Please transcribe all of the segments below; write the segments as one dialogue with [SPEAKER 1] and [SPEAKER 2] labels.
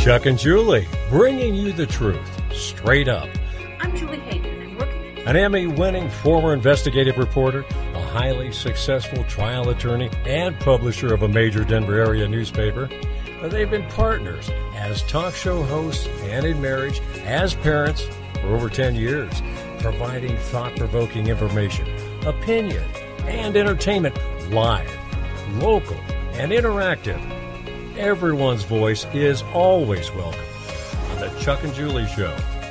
[SPEAKER 1] Chuck and Julie, bringing you the truth, straight up.
[SPEAKER 2] I'm Julie Hayden. I'm working
[SPEAKER 1] An Emmy-winning former investigative reporter, a highly successful trial attorney, and publisher of a major Denver area newspaper. They've been partners as talk show hosts and in marriage, as parents for over 10 years, providing thought-provoking information, opinion, and entertainment live, local, and interactive. Everyone's voice is always welcome on the Chuck and Julie Show.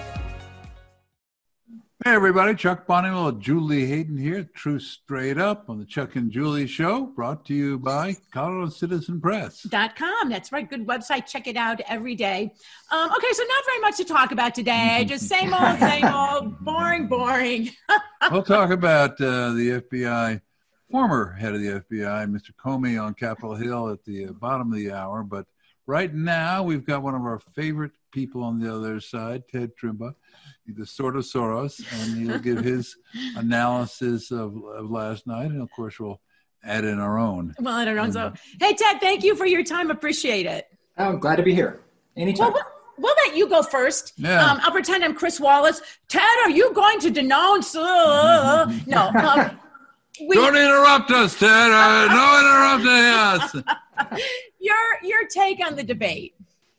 [SPEAKER 3] Hey everybody, Chuck Bonnimal, Julie Hayden here, Truth Straight Up on the Chuck and Julie Show, brought to you by Colorado Citizen Press.
[SPEAKER 2] .com. That's right. Good website. Check it out every day. Okay, so not very much to talk about today. Just same old, boring.
[SPEAKER 3] We'll talk about the FBI, former head of the FBI, Mr. Comey on Capitol Hill at the bottom of the hour. But right now, we've got one of our favorite people on the other side, Ted Trimba. He's the sort of Soros, and he'll give his analysis of last night. And, of course, we'll add in our own.
[SPEAKER 2] Well, I don't know. So, hey, Ted, thank you for your time. Appreciate it.
[SPEAKER 4] I'm glad to be here. Anytime.
[SPEAKER 2] Well, we'll let you go first.
[SPEAKER 3] Yeah.
[SPEAKER 2] I'll pretend I'm Chris Wallace. Ted, are you going to denounce? No.
[SPEAKER 3] Don't interrupt us, Ted. No interrupting us.
[SPEAKER 2] Your take on the debate.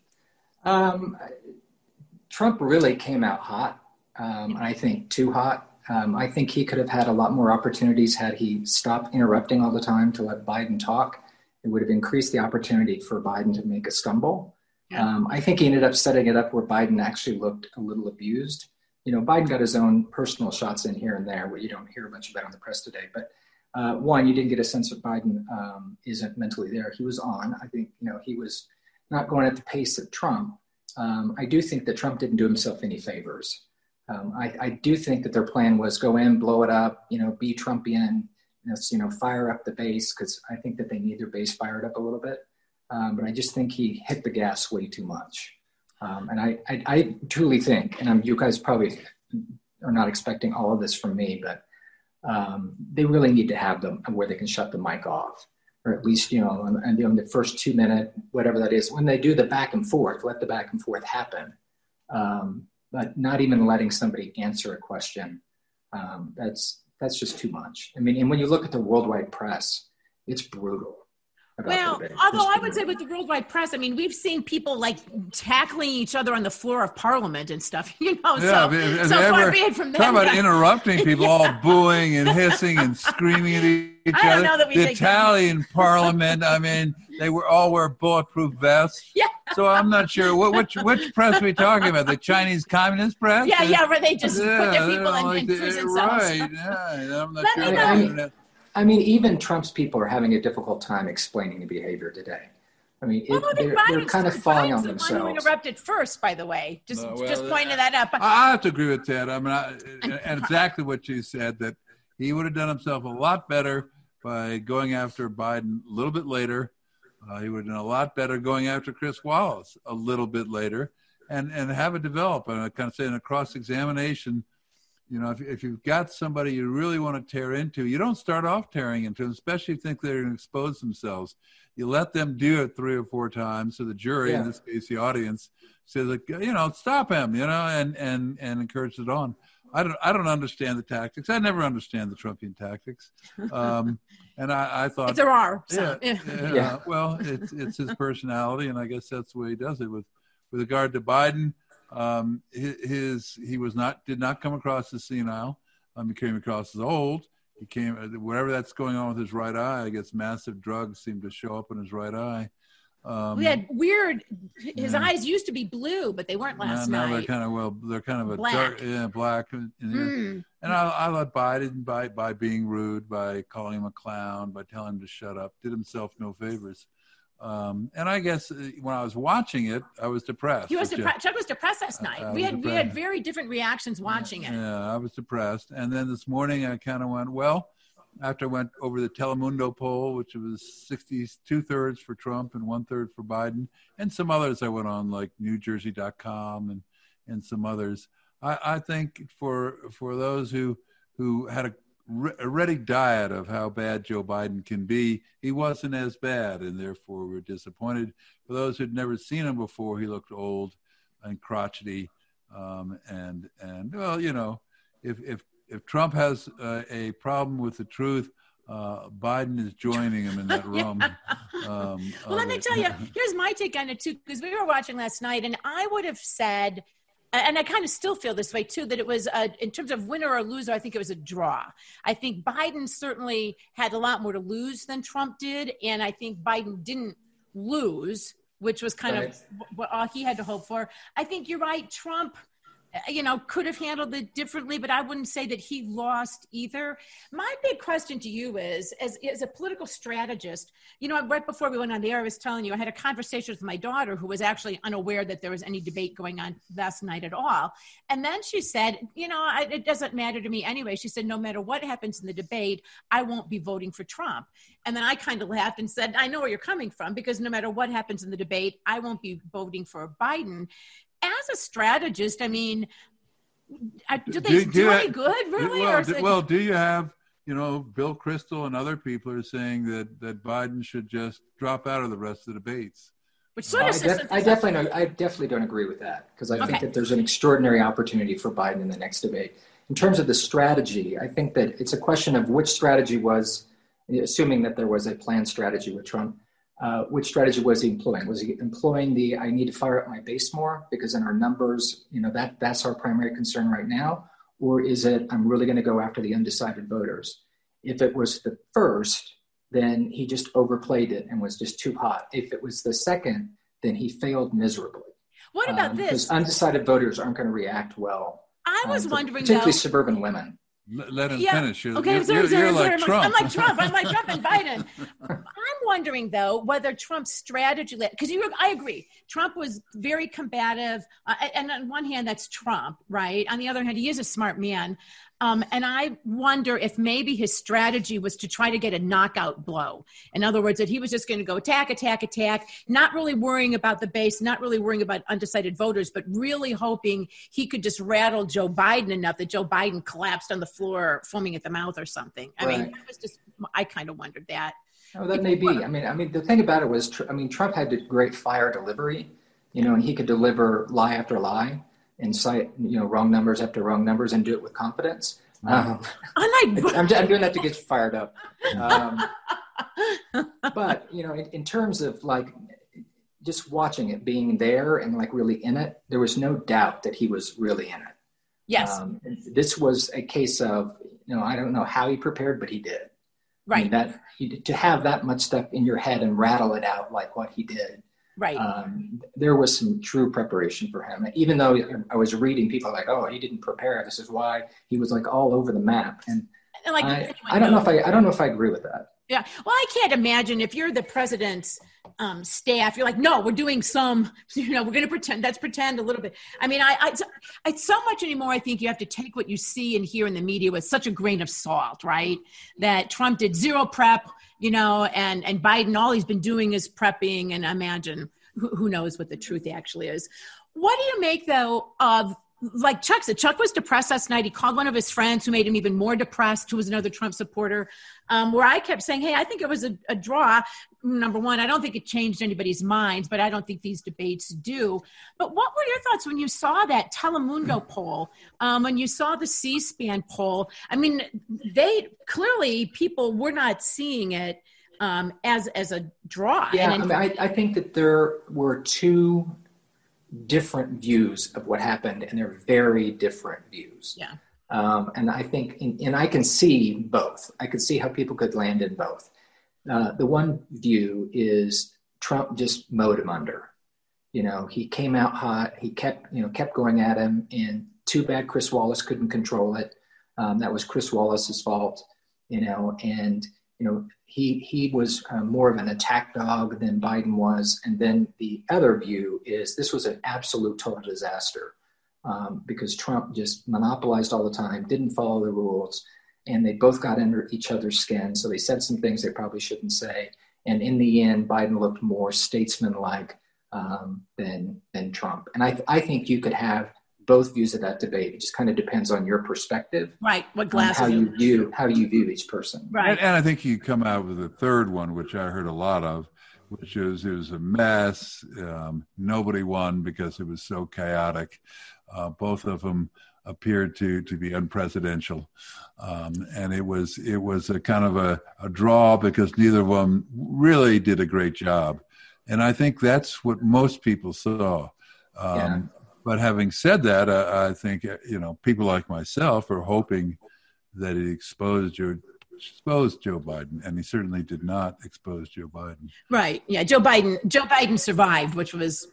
[SPEAKER 4] Trump really came out hot. I think too hot. I think he could have had a lot more opportunities had he stopped interrupting all the time to let Biden talk. It would have increased the opportunity for Biden to make a stumble. Yeah. I think he ended up setting it up where Biden actually looked a little abused. You know, Biden got his own personal shots in here and there, what you don't hear much about in the press today. But one, you didn't get a sense that Biden isn't mentally there. He was on. I think, he was not going at the pace of Trump. I do think that Trump didn't do himself any favors. I do think that their plan was go in, blow it up, be Trumpian, fire up the base, because I think that they need their base fired up a little bit. But I just think he hit the gas way too much. And I truly think, and you guys probably are not expecting all of this from me, but they really need to have them where they can shut the mic off. Or at least, and the first 2 minute, whatever that is, when they do the back and forth, let the back and forth happen. But not even letting somebody answer a question. That's just too much. I mean, and when you look at the worldwide press, it's brutal.
[SPEAKER 2] Well, although I would say with the worldwide press, I mean, we've seen people like tackling each other on the floor of Parliament and stuff, so far be it from them.
[SPEAKER 3] Talk about interrupting people, all booing and hissing and screaming at each other.
[SPEAKER 2] I don't know that we
[SPEAKER 3] the Italian Parliament, I mean, they all wear bulletproof vests.
[SPEAKER 2] Yeah.
[SPEAKER 3] So I'm not sure, which press are we talking about? The Chinese Communist press?
[SPEAKER 2] Yeah, where they just put their people in prison cells.
[SPEAKER 3] Right, yeah, I'm not sure.
[SPEAKER 4] I mean, even Trump's people are having a difficult time explaining the behavior today. I mean, they're kind of falling on themselves.
[SPEAKER 2] The one who interrupted first, by the way. Just pointing that out.
[SPEAKER 3] I have to agree with Ted. I mean, and exactly what you said, that he would have done himself a lot better by going after Biden a little bit later. He would have done a lot better going after Chris Wallace a little bit later, and have it develop. And I kind of say in a cross-examination, if you've got somebody you really want to tear into, you don't start off tearing into them, especially if you think they're going to expose themselves. You let them do it 3 or 4 times. So the jury, in this case, the audience, says, stop him, and encourage it on. I don't understand the tactics. I never understand the Trumpian tactics. And I thought,
[SPEAKER 2] if there are,
[SPEAKER 3] well, it's his personality, and I guess that's the way he does it. With regard to Biden, he did not come across as senile. He came across as old. He came, whatever that's going on with his right eye, I guess massive drugs seem to show up in his right eye.
[SPEAKER 2] We had weird, his eyes used to be blue, but they weren't last night.
[SPEAKER 3] Now they're kind of a
[SPEAKER 2] black.
[SPEAKER 3] Black. And I let Biden, by being rude, by calling him a clown, by telling him to shut up, did himself no favors. And I guess when I was watching it, I was depressed.
[SPEAKER 2] Chuck was depressed last night. We had very different reactions watching it.
[SPEAKER 3] Yeah, I was depressed. And then this morning I kind of went, after I went over the Telemundo poll, which was 2/3 for Trump and 1/3 for Biden, and some others I went on, like NewJersey.com and some others. I think for those who had ready diet of how bad Joe Biden can be. He wasn't as bad, and therefore we're disappointed. For those who'd never seen him before, he looked old and crotchety. And well, you know, if Trump has a problem with the truth, Biden is joining him in that room.
[SPEAKER 2] Well, let me tell you, here's my take on it too, because we were watching last night, and I would have said, and I kind of still feel this way too, that it was, in terms of winner or loser, I think it was a draw. I think Biden certainly had a lot more to lose than Trump did, and I think Biden didn't lose, which was kind of what all he had to hope for. I think you're right. Trump, you know, could have handled it differently, but I wouldn't say that he lost either. My big question to you is, as a political strategist, you know, right before we went on the air, I was telling you, I had a conversation with my daughter who was actually unaware that there was any debate going on last night at all. And then she said, you know, it doesn't matter to me anyway. She said, no matter what happens in the debate, I won't be voting for Trump. And then I kind of laughed and said, I know where you're coming from, because no matter what happens in the debate, I won't be voting for Biden. As a strategist, I mean, do they do any good, really?
[SPEAKER 3] Do you have, you know, Bill Kristol and other people are saying that Biden should just drop out of the rest of the debates?
[SPEAKER 4] Which sort of I definitely don't agree with that, because I think that there's an extraordinary opportunity for Biden in the next debate. In terms of the strategy, I think that it's a question of which strategy was, assuming that there was a planned strategy with Trump, which strategy was he employing? Was he employing I need to fire up my base more because in our numbers, you know, that's our primary concern right now? Or is it, I'm really going to go after the undecided voters? If it was the first, then he just overplayed it and was just too hot. If it was the second, then he failed miserably.
[SPEAKER 2] What about this?
[SPEAKER 4] Because undecided voters aren't going to react well.
[SPEAKER 2] I was wondering,
[SPEAKER 4] particularly suburban women.
[SPEAKER 3] Let him finish. You're
[SPEAKER 2] like
[SPEAKER 3] Trump.
[SPEAKER 2] I'm like Trump and Biden. I'm wondering, though, whether Trump's strategy, because I agree, Trump was very combative. And on one hand, that's Trump, right? On the other hand, he is a smart man. And I wonder if maybe his strategy was to try to get a knockout blow. In other words, that he was just going to go attack, not really worrying about the base, not really worrying about undecided voters, but really hoping he could just rattle Joe Biden enough that Joe Biden collapsed on the floor, foaming at the mouth or something. I mean, that was just, I kind of wondered that.
[SPEAKER 4] Oh, that may be. I mean, the thing about it was, Trump had a great fire delivery, you know, and he could deliver lie after lie and cite, you know, wrong numbers after wrong numbers and do it with confidence. I'm doing that to get fired up. But, you know, in terms of like just watching it, being there and like really in it, there was no doubt that he was really in it.
[SPEAKER 2] Yes.
[SPEAKER 4] This was a case of, you know, I don't know how he prepared, but he did.
[SPEAKER 2] Right.
[SPEAKER 4] I mean, to have that much stuff in your head and rattle it out like what he did.
[SPEAKER 2] Right.
[SPEAKER 4] There was some true preparation for him. Even though I was reading people like, oh, he didn't prepare. This is why he was like all over the map. And like, I don't know if I agree with that.
[SPEAKER 2] Yeah. Well, I can't imagine if you're the president's staff, you're like, no, we're doing some, you know, we're going to pretend. Let's pretend a little bit. I mean, I so much anymore. I think you have to take what you see and hear in the media with such a grain of salt, right? That Trump did zero prep, you know, and Biden, all he's been doing is prepping, and imagine who knows what the truth actually is. What do you make, though, of, like Chuck said, Chuck was depressed last night. He called one of his friends who made him even more depressed, who was another Trump supporter, where I kept saying, hey, I think it was a draw. Number one, I don't think it changed anybody's minds, but I don't think these debates do. But what were your thoughts when you saw that Telemundo poll, when you saw the C-SPAN poll? I mean, people were not seeing it as a draw.
[SPEAKER 4] Yeah, I think that there were two different views of what happened, and they're very different views.
[SPEAKER 2] Yeah.
[SPEAKER 4] And I think, and I can see both. I could see how people could land in both. The one view is Trump just mowed him under. You know, he came out hot. He kept going at him, and too bad Chris Wallace couldn't control it. That was Chris Wallace's fault, you know, and, you know, he was more of an attack dog than Biden was. And then the other view is this was an absolute total disaster because Trump just monopolized all the time, didn't follow the rules, and they both got under each other's skin. So they said some things they probably shouldn't say. And in the end, Biden looked more statesman-like than Trump. And I think you could have both views of that debate. It just kind of depends on your perspective.
[SPEAKER 2] Right. What glasses
[SPEAKER 4] how you view each person.
[SPEAKER 2] Right.
[SPEAKER 3] And I think you come out with a third one, which I heard a lot of, which is it was a mess. Nobody won because it was so chaotic. Both of them appeared to be unpresidential. And it was a kind of a draw because neither of them really did a great job. And I think that's what most people saw. But having said that, I think, people like myself are hoping that it exposed Joe Biden, and he certainly did not expose Joe Biden.
[SPEAKER 2] Right. Yeah. Joe Biden survived, which was,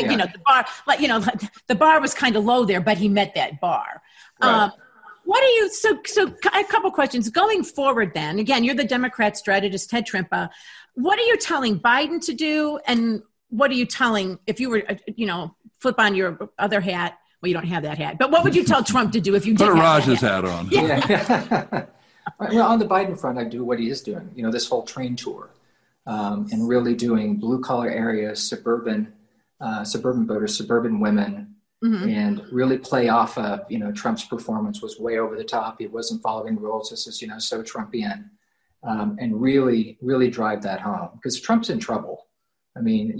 [SPEAKER 2] the bar was kind of low there, but he met that bar. Right. So a couple questions going forward then. Again, you're the Democrat strategist, Ted Trimpa. What are you telling Biden to do? And what are you telling, if you were, flip on your other hat? Well, you don't have that hat, but what would you tell Trump to do if you did
[SPEAKER 3] put a Raj's hat on?
[SPEAKER 4] Yeah. Well, on the Biden front, I'd do what he is doing, this whole train tour, and really doing blue collar areas, suburban voters, suburban women, and really play off of, Trump's performance was way over the top. He wasn't following rules. This is, so Trumpian, and really, really drive that home because Trump's in trouble. I mean,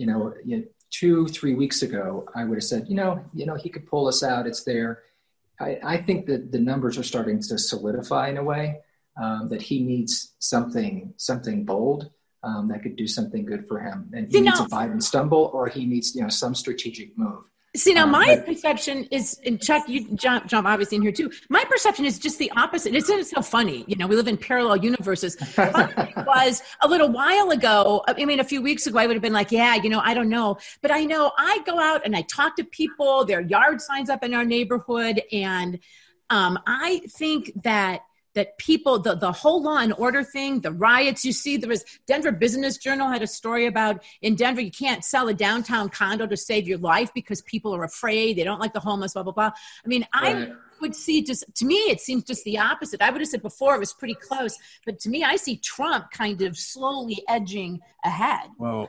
[SPEAKER 4] 2-3 weeks ago, I would have said, he could pull us out. It's there. I think that the numbers are starting to solidify in a way that he needs something bold that could do something good for him. And he needs a Biden stumble, or he needs, some strategic move.
[SPEAKER 2] My perception is, and Chuck, you jump obviously in here too. My perception is just the opposite. It's so funny. We live in parallel universes. It was a little while ago. I mean, a few weeks ago, I would have been like, I don't know. But I know I go out and I talk to people, there are yard signs up in our neighborhood. And I think that people, the whole law and order thing, the riots, you see, there was Denver Business Journal had a story about in Denver, you can't sell a downtown condo to save your life because people are afraid. They don't like the homeless, blah, blah, blah. I mean, I would see to me, it seems just the opposite. I would have said before it was pretty close, but to me, I see Trump kind of slowly edging ahead.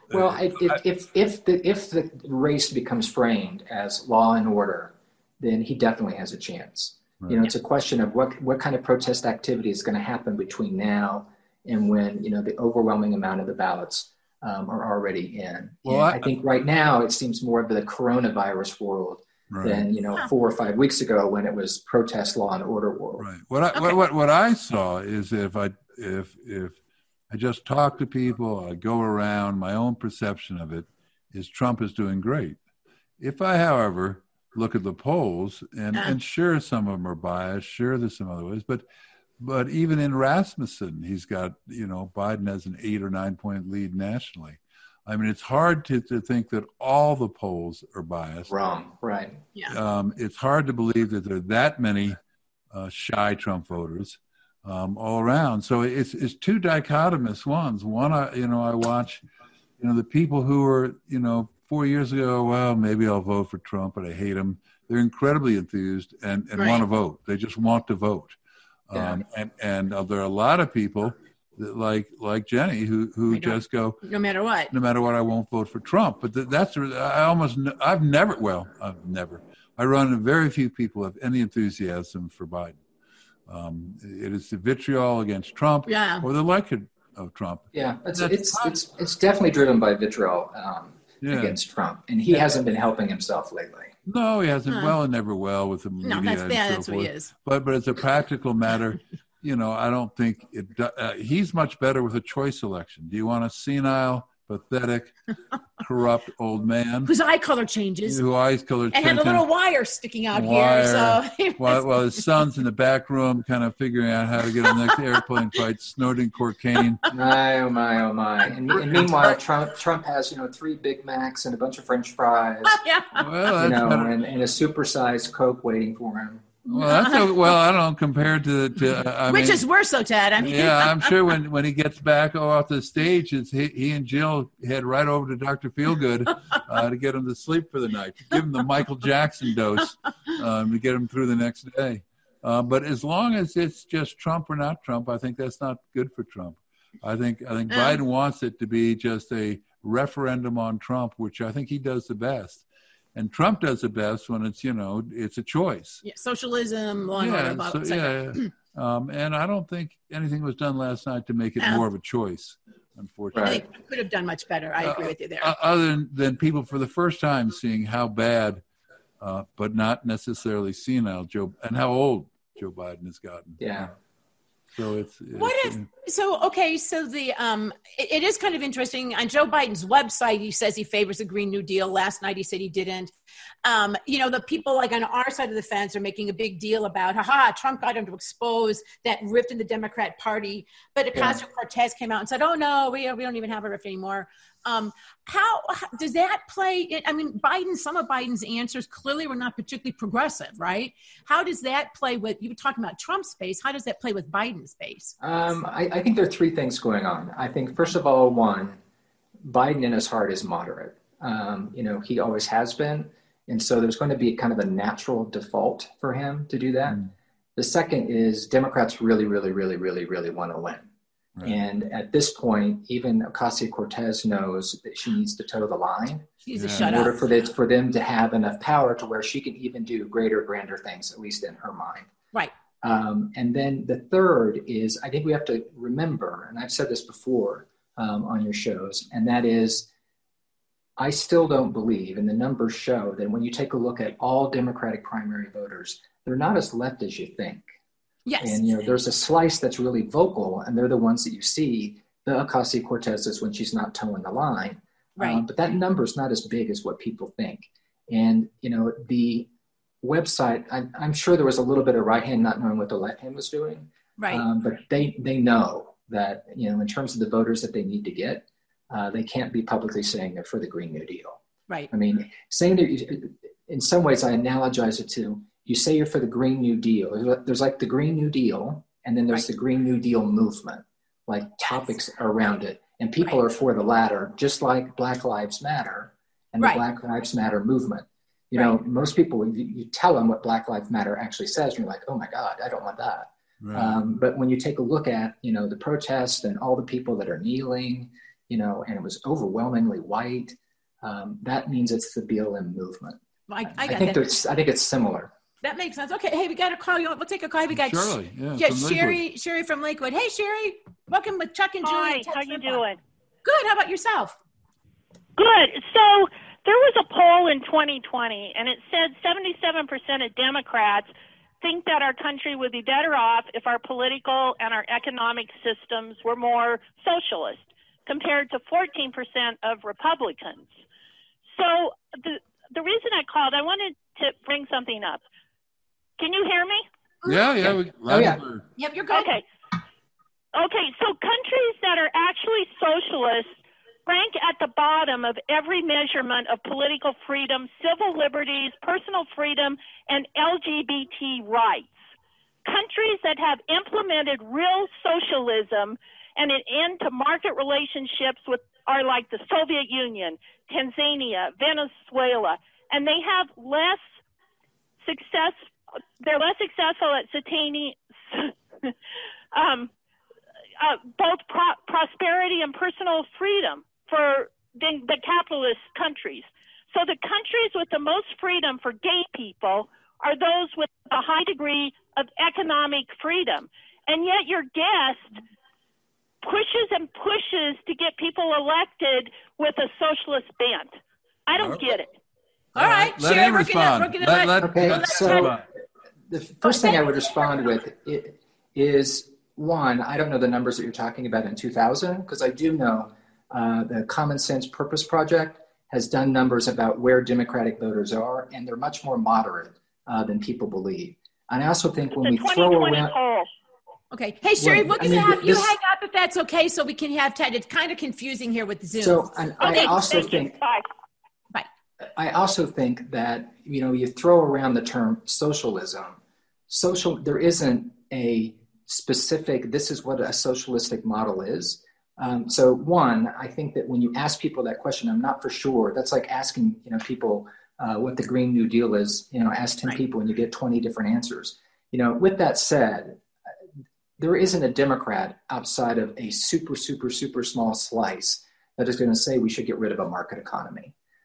[SPEAKER 4] If the race becomes framed as law and order, then he definitely has a chance. It's a question of what kind of protest activity is going to happen between now and when, the overwhelming amount of the ballots are already in. Well, I think right now it seems more of the coronavirus world than, 4 or 5 weeks ago when it was protest law and order world.
[SPEAKER 3] Right. What I saw is if I just talk to people, I go around, my own perception of it is Trump is doing great. If I, however, look at the polls, and sure, some of them are biased. Sure, there's some other ways, but even in Rasmussen, he's got, Biden has an 8 or 9 point lead nationally. I mean, it's hard to think that all the polls are biased.
[SPEAKER 4] Wrong, right?
[SPEAKER 2] Yeah.
[SPEAKER 3] It's hard to believe that there are that many shy Trump voters all around. So it's two dichotomous ones. One, I watch, the people who are, 4 years ago, well, maybe I'll vote for Trump, but I hate him. They're incredibly enthused and want to vote. They just want to vote. And there are a lot of people that like Jenny who just go,
[SPEAKER 2] no matter what,
[SPEAKER 3] I won't vote for Trump. But I've never. I run into very few people who have any enthusiasm for Biden. It is the vitriol against Trump, or the like of Trump.
[SPEAKER 4] Yeah, it's definitely driven by vitriol. Against Trump, and he hasn't been helping himself lately.
[SPEAKER 3] No, he hasn't. Well, and never well with the media.
[SPEAKER 2] No, that's what he is.
[SPEAKER 3] But it's a practical matter. I don't think he's much better with a choice election. Do you want a senile, pathetic, corrupt old man
[SPEAKER 2] whose eye color changes,
[SPEAKER 3] and
[SPEAKER 2] had a little wire sticking out here? So
[SPEAKER 3] while his son's in the back room, kind of figuring out how to get on the next airplane flight, snorting cocaine.
[SPEAKER 4] My, oh my, oh my! And meanwhile, Trump has 3 Big Macs and a bunch of French fries.
[SPEAKER 3] Well,
[SPEAKER 4] and a supersized Coke waiting for him.
[SPEAKER 3] Well, I don't know, compared to
[SPEAKER 2] which is worse, though, Ted. I mean,
[SPEAKER 3] I'm sure when he gets back off the stage, he and Jill head right over to Dr. Feelgood to get him to sleep for the night, to give him the Michael Jackson dose to get him through the next day. But as long as it's just Trump or not Trump, I think that's not good for Trump. I think Biden wants it to be just a referendum on Trump, which I think he does the best. And Trump does it best when it's, it's a choice.
[SPEAKER 2] Yeah, socialism, law and order,
[SPEAKER 3] and I don't think anything was done last night to make it more of a choice, unfortunately.
[SPEAKER 2] They could have done much better. I agree with you there.
[SPEAKER 3] Other than people for the first time seeing how bad, but not necessarily senile and how old Joe Biden has gotten.
[SPEAKER 4] Yeah.
[SPEAKER 3] So
[SPEAKER 2] it is kind of interesting. On Joe Biden's website, he says he favors the Green New Deal. Last night he said he didn't. The people like on our side of the fence are making a big deal about, Trump got him to expose that rift in the Democrat Party. But Ocasio-Cortez came out and said, oh no, we don't even have a rift anymore. How does that play? Some of Biden's answers clearly were not particularly progressive, right? How does that play with, you were talking about Trump's space, how does that play with Biden's space?
[SPEAKER 4] I think there are three things going on. I think, first of all, one, Biden in his heart is moderate. He always has been. And so there's going to be kind of a natural default for him to do that. Mm. The second is Democrats really, really, really, really, really want to win. Right. And at this point, even Ocasio-Cortez knows that she needs to toe the line in order for them to have enough power to where she can even do greater, grander things, at least in her mind.
[SPEAKER 2] Right.
[SPEAKER 4] And then the third is, I think we have to remember, and I've said this before on your shows, and that is, I still don't believe, and the numbers show that when you take a look at all Democratic primary voters, they're not as left as you think.
[SPEAKER 2] Yes.
[SPEAKER 4] And, there's a slice that's really vocal, and they're the ones that you see, the Ocasio-Cortez, when she's not towing the line.
[SPEAKER 2] Right.
[SPEAKER 4] But that number is not as big as what people think. And, the website, I'm sure there was a little bit of right hand not knowing what the left hand was doing.
[SPEAKER 2] Right.
[SPEAKER 4] But they know that, in terms of the voters that they need to get, they can't be publicly saying they're for the Green New Deal.
[SPEAKER 2] Right.
[SPEAKER 4] Saying that, in some ways, I analogize it to, you say you're for the Green New Deal. There's like the Green New Deal, and then there's the Green New Deal movement, like topics around it. And people are for the latter, just like Black Lives Matter and the Black Lives Matter movement. Most people, you tell them what Black Lives Matter actually says, and you're like, oh my God, I don't want that. Right. But when you take a look at, the protests and all the people that are kneeling, and it was overwhelmingly white, that means it's the BLM movement.
[SPEAKER 2] I
[SPEAKER 4] think it's similar.
[SPEAKER 2] That makes sense. Okay. Hey, we got a call. We'll take a call. We got
[SPEAKER 3] Shirley.
[SPEAKER 2] Sherry from Lakewood. Hey, Sherry. Welcome with Chuck and Julie.
[SPEAKER 5] Hi. How you doing?
[SPEAKER 2] Good. How about yourself?
[SPEAKER 5] Good. So there was a poll in 2020, and it said 77% of Democrats think that our country would be better off if our political and our economic systems were more socialist, compared to 14% of Republicans. So the reason I called, I wanted to bring something up. Can you hear me?
[SPEAKER 3] Yeah.
[SPEAKER 2] Yep, you're good.
[SPEAKER 5] Okay, so countries that are actually socialist rank at the bottom of every measurement of political freedom, civil liberties, personal freedom, and LGBT rights. Countries that have implemented real socialism and an end to market relationships are like the Soviet Union, Tanzania, Venezuela, and they have less success. They're less successful at sustaining both prosperity and personal freedom than the capitalist countries. So the countries with the most freedom for gay people are those with a high degree of economic freedom. And yet your guest pushes and pushes to get people elected with a socialist bent. I don't get it.
[SPEAKER 2] All right,
[SPEAKER 3] let him respond.
[SPEAKER 4] The first thing I would respond with is, one, I don't know the numbers that you're talking about in 2000, because I do know the Common Sense Purpose Project has done numbers about where Democratic voters are, and they're much more moderate than people believe. And I also think when we throw around...
[SPEAKER 2] Okay. Hey, Sherry, we're going to have you hang up if that's okay, so we can have Ted. It's kind of confusing here with Zoom.
[SPEAKER 4] So I also think that, you throw around the term socialism. There isn't a specific, this is what a socialistic model is. So one, I think that when you ask people that question, I'm not for sure. That's like asking, people what the Green New Deal is, ask 10 people and you get 20 different answers. With that said, there isn't a Democrat outside of a super, super, super small slice that is going to say we should get rid of a market economy.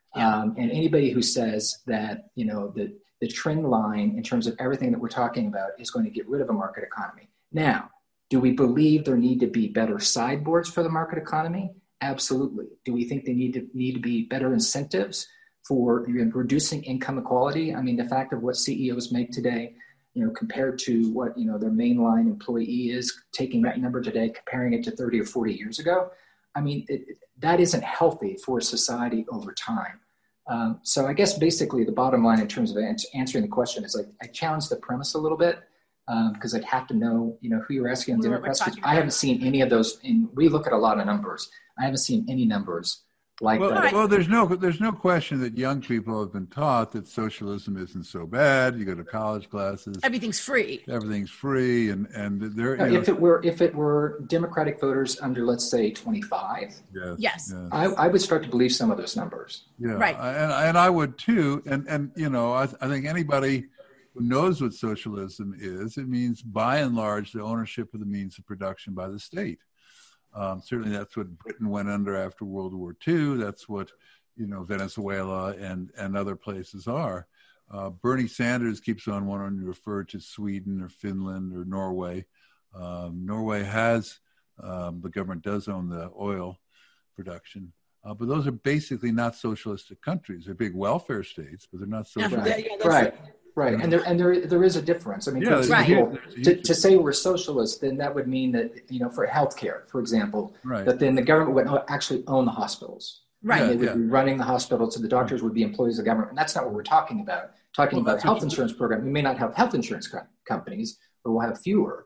[SPEAKER 4] And anybody who says that, the trend line in terms of everything that we're talking about is going to get rid of a market economy. Now, do we believe there need to be better sideboards for the market economy? Absolutely. Do we think they need to be better incentives for reducing income equality? I mean, the fact of what CEOs make today, compared to what, their mainline employee is, taking that number today, comparing it to 30 or 40 years ago, I mean, that isn't healthy for society over time. So I guess basically the bottom line in terms of answering the question is, like, I challenge the premise a little bit because I'd have to know, who you're asking on Democrats. I haven't seen any of those. We look at a lot of numbers. I haven't seen any numbers like that.
[SPEAKER 3] Well, there's no question that young people have been taught that socialism isn't so bad. You go to college classes,
[SPEAKER 2] everything's free,
[SPEAKER 3] and they're
[SPEAKER 4] if it were Democratic voters under, let's say, 25,
[SPEAKER 2] yes.
[SPEAKER 4] I would start to believe some of those numbers.
[SPEAKER 3] Yeah, right, and I would too. And I think anybody who knows what socialism is, it means by and large the ownership of the means of production by the state. Certainly that's what Britain went under after World War II. That's what, Venezuela and other places are. Bernie Sanders keeps on wanting to refer to Sweden or Finland or Norway. Norway has, the government does own the oil production. But those are basically not socialistic countries. They're big welfare states, but they're not socialistic.
[SPEAKER 4] Right. And there is a difference. I mean, for example, to say we're socialists, then that would mean that, for healthcare, for example, that then the government would actually own the hospitals.
[SPEAKER 2] Right.
[SPEAKER 4] And they would be running the hospitals, so the doctors would be employees of the government. And that's not what we're talking about. About health insurance program. We may not have health insurance companies, but we'll have fewer.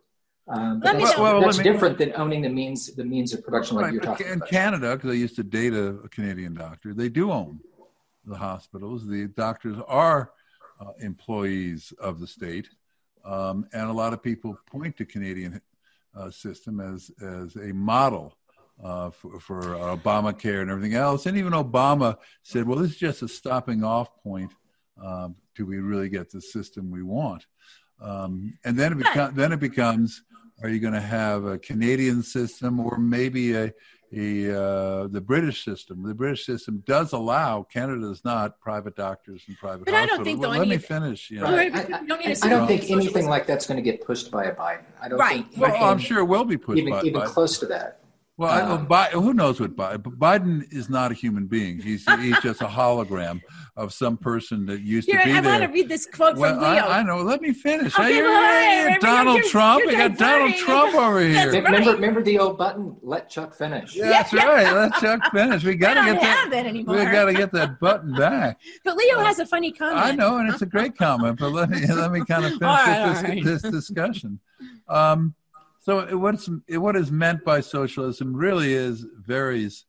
[SPEAKER 4] That's different than owning the means of production like you're talking about.
[SPEAKER 3] In Canada, because I used to date a Canadian doctor, they do own the hospitals. The doctors are employees of the state, and a lot of people point to Canadian system as a model for Obamacare and everything else. And even Obama said, well, this is just a stopping off point till we really get the system we want. And then it becomes, are you going to have a Canadian system or maybe the British system? The British system does allow, Canada does not, private doctors and private hospitals.
[SPEAKER 2] I don't think
[SPEAKER 3] let me finish.
[SPEAKER 4] I don't think anything like that's going to get pushed by a Biden. I don't think.
[SPEAKER 3] I'm sure it will be pushed by
[SPEAKER 4] even
[SPEAKER 3] Biden.
[SPEAKER 4] Close to that.
[SPEAKER 3] Well, who knows what Biden? Biden is not a human being. He's just a hologram of some person that used to be there.
[SPEAKER 2] I want to read this quote from Leo.
[SPEAKER 3] I know. Let me finish.
[SPEAKER 2] Okay,
[SPEAKER 3] Donald Trump. We got Donald Trump over here.
[SPEAKER 4] Remember the old button? Let Chuck finish.
[SPEAKER 3] Yeah, that's right. Let Chuck finish. We got to get that anymore. We got to get that button back.
[SPEAKER 2] But Leo has a funny comment.
[SPEAKER 3] I know, and it's a great comment. But let me kind of finish this discussion. So what is meant by socialism really varies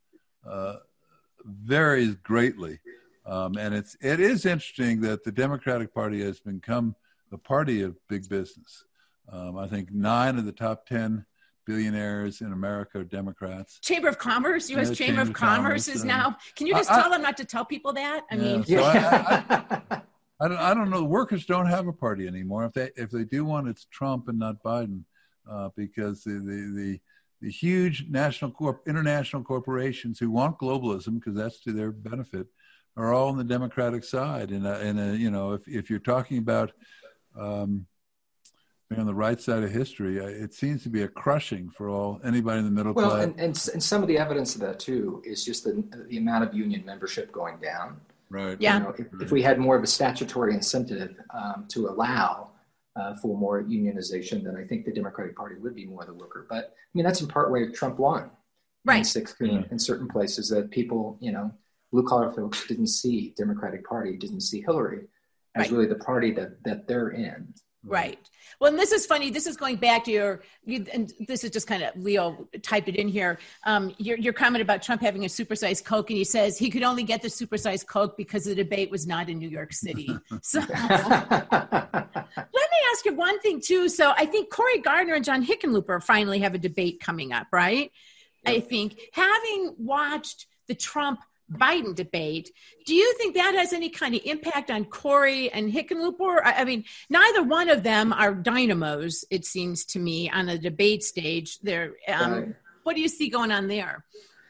[SPEAKER 3] greatly, and it is interesting that the Democratic Party has become the party of big business. I think 9 of the top 10 billionaires in America are Democrats.
[SPEAKER 2] Chamber of Commerce, U.S. Chamber of Commerce is now. Can you just tell them not to tell people that? I mean,
[SPEAKER 3] I don't know. Workers don't have a party anymore. If they do one, it's Trump and not Biden. Because the huge international corporations who want globalism, because that's to their benefit, are all on the Democratic side. And if you're talking about being on the right side of history, it seems to be a crushing for anybody in the middle class.
[SPEAKER 4] Well, and some of the evidence of that too is just the amount of union membership going down.
[SPEAKER 3] Right.
[SPEAKER 2] Yeah.
[SPEAKER 4] If we had more of a statutory incentive to allow for more unionization, then I think the Democratic Party would be more the worker. But I mean, that's in part why Trump won in 2016 in certain places that people, blue collar folks didn't see Democratic Party, didn't see Hillary as really the party that they're in.
[SPEAKER 2] Right. Well, and this is funny. This is going back to and this is just kind of, Leo typed it in here. Your comment about Trump having a supersized Coke, and he says he could only get the supersized Coke because the debate was not in New York City. So let me ask you one thing too. So I think Cory Gardner and John Hickenlooper finally have a debate coming up, right? Yep. I think, having watched the Trump-Biden debate, do you think that has any kind of impact on Cory and Hickenlooper? I mean, neither one of them are dynamos, it seems to me, on a debate stage. What do you see going on there?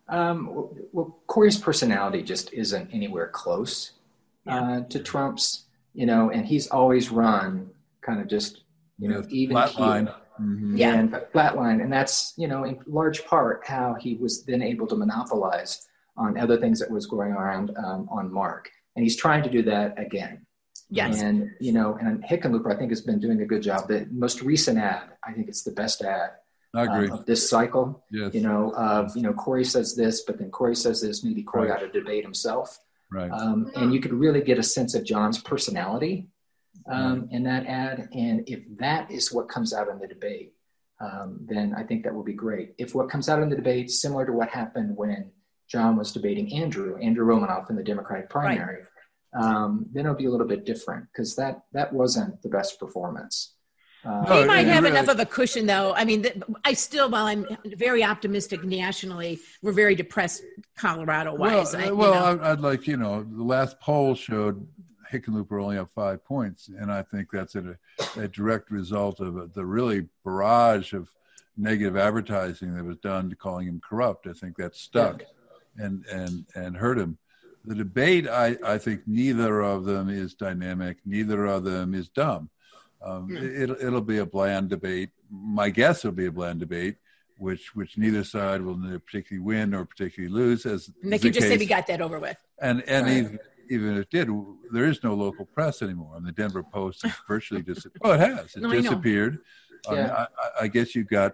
[SPEAKER 4] Well, Corey's personality just isn't anywhere close to Trump's, and he's always run kind of just, even
[SPEAKER 3] flatline.
[SPEAKER 4] Mm-hmm. Yeah, and flatline. And that's, in large part how he was then able to monopolize on other things that was going around on Mark. And he's trying to do that again.
[SPEAKER 2] Yes.
[SPEAKER 4] And, and Hickenlooper, I think, has been doing a good job. The most recent ad, I think it's the best ad of this cycle.
[SPEAKER 3] Yes.
[SPEAKER 4] Corey says this, but then Corey says this, maybe Corey ought to debate himself.
[SPEAKER 3] Right.
[SPEAKER 4] And you could really get a sense of John's personality in that ad. And if that is what comes out in the debate, then I think that will be great. If what comes out in the debate, similar to what happened when John was debating Andrew Romanoff in the Democratic primary, then it'll be a little bit different because that wasn't the best performance.
[SPEAKER 2] He might have enough of a cushion, though. I mean, while I'm very optimistic nationally, we're very depressed Colorado-wise.
[SPEAKER 3] I'd like, the last poll showed Hickenlooper only have 5 points, and I think that's a direct result of the really barrage of negative advertising that was done calling him corrupt. I think that stuck and hurt him. The debate, I think neither of them is dynamic. Neither of them is dumb. It'll be a bland debate. My guess will be a bland debate, which neither side will particularly win or particularly lose. As
[SPEAKER 2] Nick, you just said we got that over with.
[SPEAKER 3] And even if it did, there is no local press anymore. And the Denver Post has virtually disappeared. Well, it has. It disappeared. I guess you got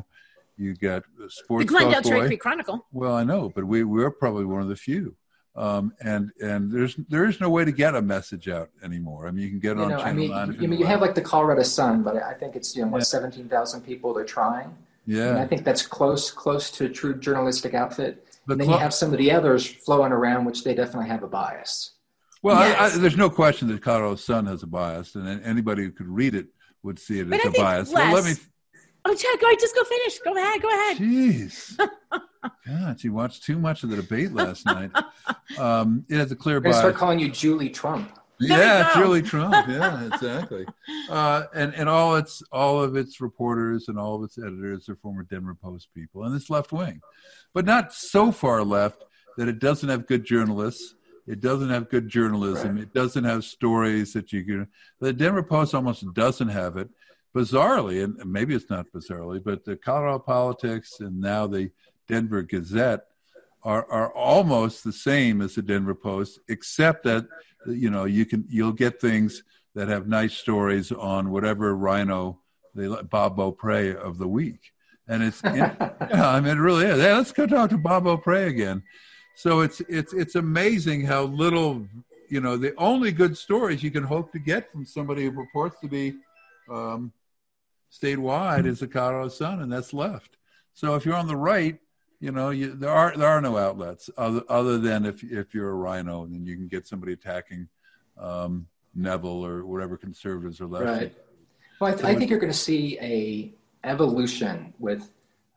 [SPEAKER 3] Sports.
[SPEAKER 2] The Glendale Cherry Creek Chronicle.
[SPEAKER 3] Well, I know, but we're probably one of the few. And there is no way to get a message out anymore. I mean, you can get it on Channel 9.
[SPEAKER 4] You have like the Colorado Sun, but I think it's 17,000 people they're trying.
[SPEAKER 3] Yeah,
[SPEAKER 4] and I think that's close to a true journalistic outfit. And then you have some of the others flowing around, which they definitely have a bias.
[SPEAKER 3] Well, there's no question that Colorado Sun has a bias, and anybody who could read it would see it as a bias.
[SPEAKER 2] Well, let me. Oh, Chad, go ahead. Just go finish. Go ahead.
[SPEAKER 3] Jeez. God, you watched too much of the debate last night. It has a clear bias.
[SPEAKER 4] I'm going to start calling you Julie Trump.
[SPEAKER 3] Yeah, Julie Trump. Yeah, exactly. And all of its reporters and all of its editors are former Denver Post people, and it's left wing, but not so far left that it doesn't have good journalists. It doesn't have good journalism. Right. It doesn't have stories that you can. The Denver Post almost doesn't have it. Bizarrely, and maybe it's not bizarrely, but the Colorado Politics and now the Denver Gazette are almost the same as the Denver Post, except that you'll get things that have nice stories on whatever rhino Bob Beaupre of the week, and it really is. Hey, let's go talk to Bob Beaupre again. So it's amazing how little the only good stories you can hope to get from somebody who purports to be statewide is the Colorado Sun, and that's left. So if you're on the right, there are no outlets other than if you're a rhino, then you can get somebody attacking Neville or whatever conservatives are left. Right.
[SPEAKER 4] Well, I think you're going to see a evolution with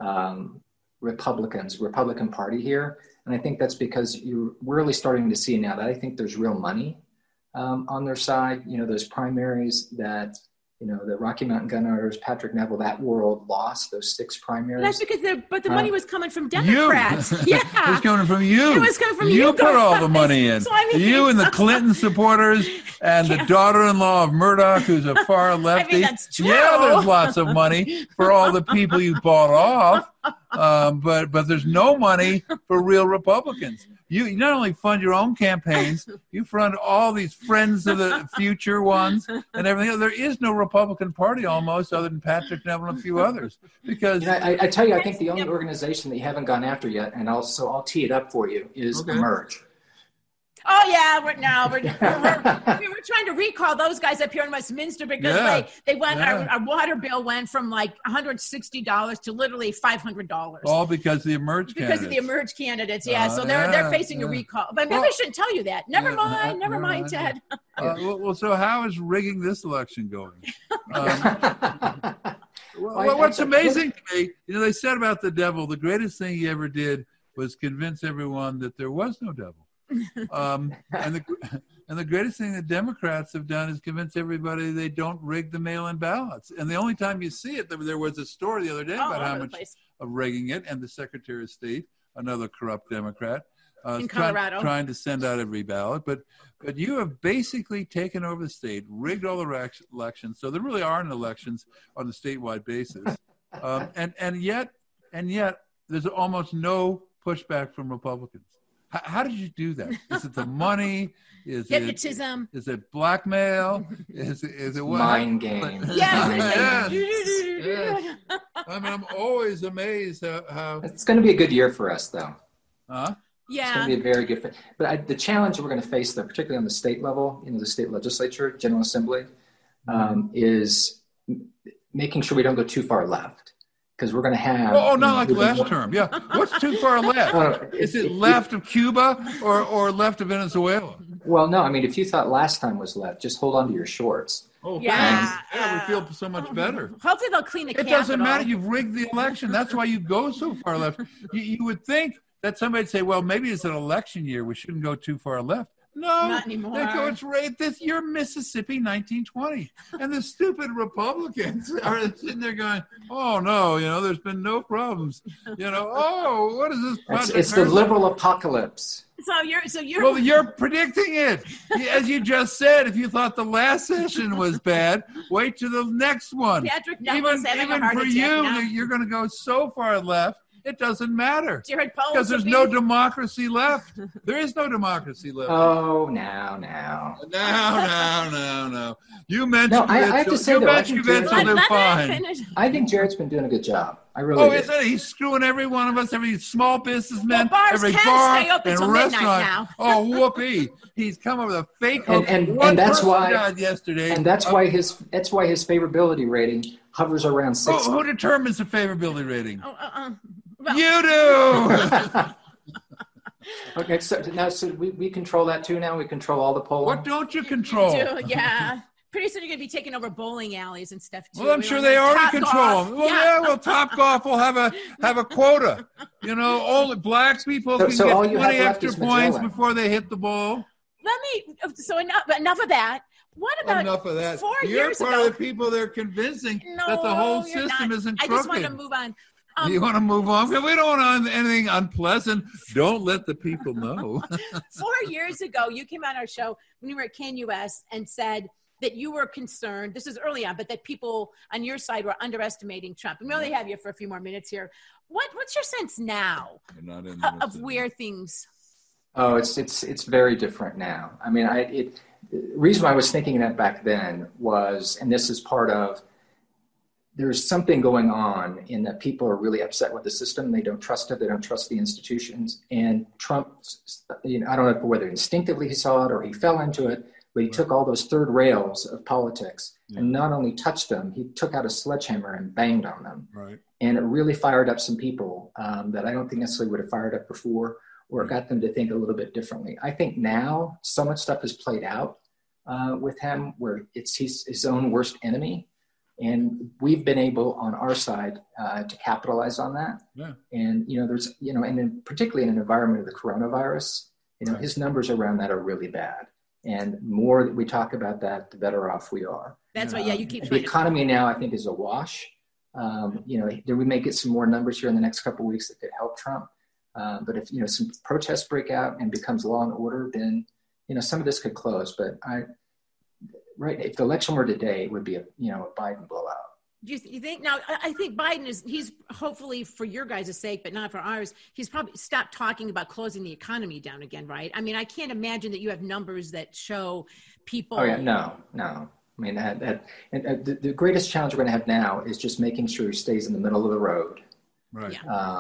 [SPEAKER 4] Republican Party here, and I think that's because you're really starting to see now that I think there's real money on their side. Those primaries that. The Rocky Mountain Gun Owners, Patrick Neville, that world lost those 6 primaries.
[SPEAKER 2] That's because the money was coming from Democrats.
[SPEAKER 3] Yeah. It was coming from you.
[SPEAKER 2] It was coming from you.
[SPEAKER 3] You put all the money in. So, you and the Clinton supporters and the daughter-in-law of Murdoch, who's a far lefty.
[SPEAKER 2] That's true.
[SPEAKER 3] Yeah, there's lots of money for all the people you bought off. But there's no money for real Republicans. You not only fund your own campaigns, you fund all these friends of the future ones and everything. There is no Republican Party almost other than Patrick Neville and a few others. Because
[SPEAKER 4] I tell you, I think the only organization that you haven't gone after yet, and also I'll tee it up for you, is Emerge.
[SPEAKER 2] Oh yeah, we're trying to recall those guys up here in Westminster because they went. Our water bill went from like $160 to literally $500.
[SPEAKER 3] All because of the Emerge candidates.
[SPEAKER 2] Because of the Emerge candidates, so they're facing a recall. But maybe I shouldn't tell you that. Never mind, Ted.
[SPEAKER 3] So how is rigging this election going? What's amazing to me, they said about the devil, the greatest thing he ever did was convince everyone that there was no devil. And the greatest thing the Democrats have done is convince everybody they don't rig the mail-in ballots. And the only time you see it, there was a story the other day about how much of rigging it, and the Secretary of State another corrupt Democrat.
[SPEAKER 2] In Colorado.
[SPEAKER 3] Trying to send out every ballot. But you have basically taken over the state, rigged all the elections. So there really aren't elections on the statewide basis. And yet there's almost no pushback from Republicans. How did you do that? Is it the money? Is
[SPEAKER 2] hypnotism?
[SPEAKER 3] Is it blackmail? Is it what?
[SPEAKER 4] Mind games.
[SPEAKER 2] Yes.
[SPEAKER 3] I mean, I'm always amazed how.
[SPEAKER 4] It's going to be a good year for us, though.
[SPEAKER 3] Huh?
[SPEAKER 2] Yeah.
[SPEAKER 4] It's going to be a very good. But the challenge we're going to face, though, particularly on the state level, the state legislature, General Assembly, is making sure we don't go too far left. Because we're going to have...
[SPEAKER 3] Oh, not like last term. Yeah. What's too far left? Is it left of Cuba or left of Venezuela?
[SPEAKER 4] Well, no. I mean, if you thought last time was left, just hold on to your shorts.
[SPEAKER 3] Oh,
[SPEAKER 2] yeah.
[SPEAKER 3] We feel so much better.
[SPEAKER 2] Hopefully they'll clean the Capitol.
[SPEAKER 3] It doesn't matter. You've rigged the election. That's why you go so far left. You would think that somebody'd say, well, maybe it's an election year. We shouldn't go too far left. No,
[SPEAKER 2] not anymore.
[SPEAKER 3] They go, it's right this year, Mississippi 1920. And the stupid Republicans are sitting there going, oh, no, there's been no problems. Oh, what is this?
[SPEAKER 4] It's the liberal apocalypse.
[SPEAKER 2] So you're
[SPEAKER 3] Well, you're predicting it. As you just said, if you thought the last session was bad, wait to the next one.
[SPEAKER 2] Patrick
[SPEAKER 3] Even for you're going to go so far left. It doesn't matter because there's no democracy left. There is no democracy left.
[SPEAKER 4] Oh, now.
[SPEAKER 3] No. You mentioned
[SPEAKER 4] I have to say,
[SPEAKER 3] they're fine.
[SPEAKER 4] I think Jared's been doing a good job. I really do.
[SPEAKER 3] Isn't it? He's screwing every one of us, every small businessman,
[SPEAKER 2] bars
[SPEAKER 3] every
[SPEAKER 2] can
[SPEAKER 3] bar
[SPEAKER 2] stay open
[SPEAKER 3] and
[SPEAKER 2] till
[SPEAKER 3] restaurant.
[SPEAKER 2] Now.
[SPEAKER 3] Oh, whoopee! He's come up with a fake hope.
[SPEAKER 4] And that's why
[SPEAKER 3] died yesterday.
[SPEAKER 4] And that's why his favorability rating hovers around 60.
[SPEAKER 3] Who determines the favorability rating?
[SPEAKER 2] Well,
[SPEAKER 3] you do.
[SPEAKER 4] Okay, so we control that too now? We control all the polling?
[SPEAKER 3] What don't you control?
[SPEAKER 2] Yeah. Pretty soon you're going to be taking over bowling alleys and stuff too.
[SPEAKER 3] Well, I'm sure they already control them. Well, Topgolf will have a quota. Only black people can get 20 extra points before they hit the ball.
[SPEAKER 2] So enough of that. What about
[SPEAKER 3] enough of that?
[SPEAKER 2] 4
[SPEAKER 3] You're
[SPEAKER 2] years
[SPEAKER 3] part
[SPEAKER 2] ago?
[SPEAKER 3] of the people they're convincing that the whole system isn't crooked.
[SPEAKER 2] I just want to move on.
[SPEAKER 3] You want to move on? We don't want anything unpleasant. Don't let the people know.
[SPEAKER 2] 4 years ago, you came on our show when you were at KNUS and said that you were concerned, this is early on, but that people on your side were underestimating Trump. And we only have you for a few more minutes here. What's your sense now of where things?
[SPEAKER 4] Oh, it's very different now. I mean, the reason why I was thinking that back then was, and this is part of, there's something going on in that people are really upset with the system. They don't trust it. They don't trust the institutions. And Trump, I don't know whether instinctively he saw it or he fell into it, but he took all those third rails of politics and not only touched them, he took out a sledgehammer and banged on them.
[SPEAKER 3] Right.
[SPEAKER 4] And it really fired up some people that I don't think necessarily would have fired up before, or got them to think a little bit differently. I think now so much stuff has played out with him where he's his own worst enemy. And we've been able on our side to capitalize on that. Yeah. And, there's, and then particularly in an environment of the coronavirus, his numbers around that are really bad. And the more that we talk about that, the better off we are.
[SPEAKER 2] That's why, you keep
[SPEAKER 4] the economy now, I think, is a wash. We may get some more numbers here in the next couple of weeks that could help Trump. But if, some protests break out and becomes law and order, then, some of this could close. But right, if the election were today, it would be a Biden blowout.
[SPEAKER 2] You think now? I think Biden he's hopefully for your guys' sake, but not for ours. He's probably stopped talking about closing the economy down again, right? I mean, I can't imagine that you have numbers that show people.
[SPEAKER 4] Oh yeah, no. I mean, the greatest challenge we're going to have now is just making sure he stays in the middle of the road.
[SPEAKER 3] Right.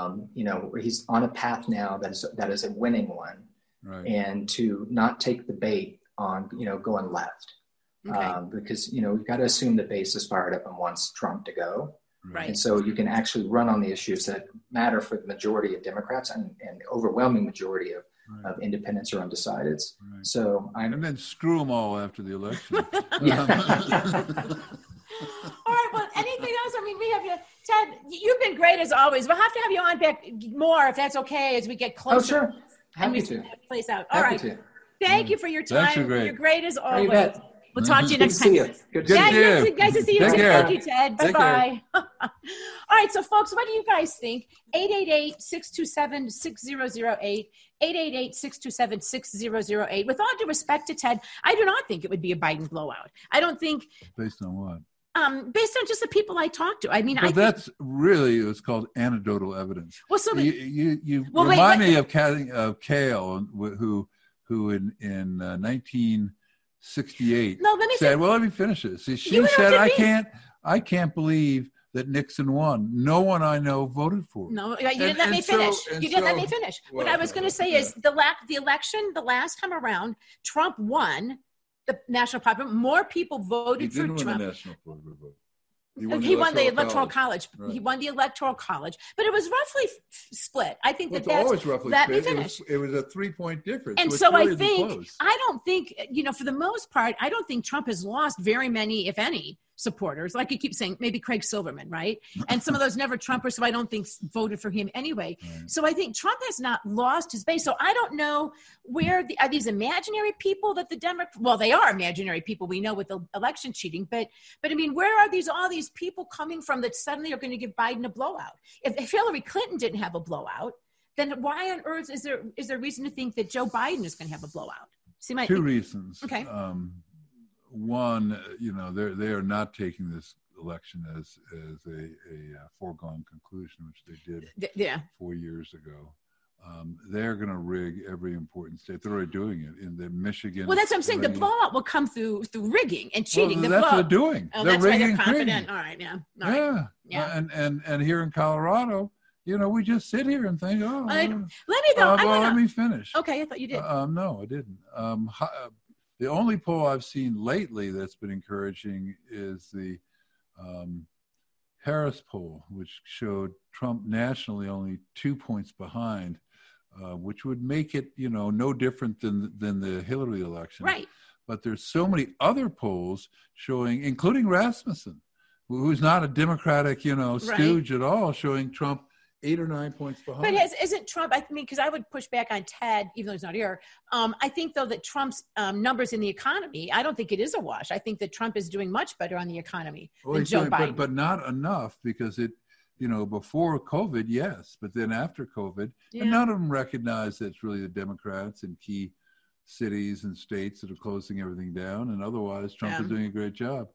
[SPEAKER 4] He's on a path now that is a winning one,
[SPEAKER 3] right.
[SPEAKER 4] And to not take the bait on going left.
[SPEAKER 2] Okay.
[SPEAKER 4] Because, you've got to assume the base is fired up and wants Trump to go.
[SPEAKER 2] Right.
[SPEAKER 4] And so you can actually run on the issues that matter for the majority of Democrats and the overwhelming majority of independents or undecideds.
[SPEAKER 3] Right.
[SPEAKER 4] So
[SPEAKER 3] and then screw them all after the election.
[SPEAKER 2] All right. Well, anything else? I mean, we have you, Ted. You've been great as always. We'll have to have you on back more if that's okay as we get closer.
[SPEAKER 4] Oh, sure. Happy to.
[SPEAKER 2] Place out. All right.
[SPEAKER 4] To.
[SPEAKER 2] Thank you for your time. You're great as always.
[SPEAKER 4] You bet.
[SPEAKER 2] We'll talk to you next time.
[SPEAKER 4] Good to see you.
[SPEAKER 2] Nice to see you too. Thank you, Ted. Bye-bye. All right, so folks, what do you guys think? 888-627-6008, 888-627-6008. With all due respect to Ted, I do not think it would be a Biden blowout. I don't think.
[SPEAKER 3] Based on what?
[SPEAKER 2] Based on just the people I talked to. I mean,
[SPEAKER 3] but that's really, it's called anecdotal evidence.
[SPEAKER 2] Well, so
[SPEAKER 3] you remind me of Kale, who in 1968 said, "Well, let me finish this." She said, "I can't believe that Nixon won. No one I know voted for it."
[SPEAKER 2] No, you didn't let me finish. You didn't let me finish. What I was going to say is the election, the last time around, Trump won the national popular. More people voted for Trump.
[SPEAKER 3] He didn't win the national popular vote.
[SPEAKER 2] He won the electoral college. Right. He won the electoral college, but it was roughly split. I think that's
[SPEAKER 3] always roughly
[SPEAKER 2] let
[SPEAKER 3] split.
[SPEAKER 2] Me finish.
[SPEAKER 3] It was a 3-point difference.
[SPEAKER 2] And so I don't think, for the most part, I don't think Trump has lost very many, if any, supporters. Like you keep saying, maybe Craig Silverman, right? And some of those never Trumpers, so I don't think voted for him anyway. Right. So I think Trump has not lost his base. So I don't know are these imaginary people that the Democrats, well, they are imaginary people, we know, with the election cheating, but I mean, where are all these people coming from that suddenly are going to give Biden a blowout? If Hillary Clinton didn't have a blowout, then why on earth is there reason to think that Joe Biden is going to have a blowout?
[SPEAKER 3] Two reasons.
[SPEAKER 2] Okay.
[SPEAKER 3] One, they are not taking this election as a foregone conclusion, which they did 4 years ago. They're going to rig every important state. They're already doing it in the Michigan.
[SPEAKER 2] Well, that's what I'm saying. The blowout will come through rigging and cheating.
[SPEAKER 3] Well, that's what they're doing.
[SPEAKER 2] Oh,
[SPEAKER 3] they're
[SPEAKER 2] that's
[SPEAKER 3] rigging,
[SPEAKER 2] why they're confident.
[SPEAKER 3] rigging.
[SPEAKER 2] All right, yeah.
[SPEAKER 3] Yeah. And here in Colorado, we just sit here and think,
[SPEAKER 2] let me
[SPEAKER 3] finish.
[SPEAKER 2] Okay, I thought you did.
[SPEAKER 3] No, I didn't. The only poll I've seen lately that's been encouraging is the Harris poll, which showed Trump nationally only 2 points behind, which would make it, no different than the Hillary election.
[SPEAKER 2] Right.
[SPEAKER 3] But there's so many other polls including Rasmussen, who's not a Democratic, stooge at all, showing Trump 8 or 9 points behind.
[SPEAKER 2] But isn't Trump, I mean, because I would push back on Ted, even though he's not here. I think, though, that Trump's numbers in the economy, I don't think it is a wash. I think that Trump is doing much better on the economy than Joe Biden.
[SPEAKER 3] But not enough, because before COVID, yes, but then after COVID, and none of them recognize that it's really the Democrats in key cities and states that are closing everything down, and otherwise Trump is doing a great job.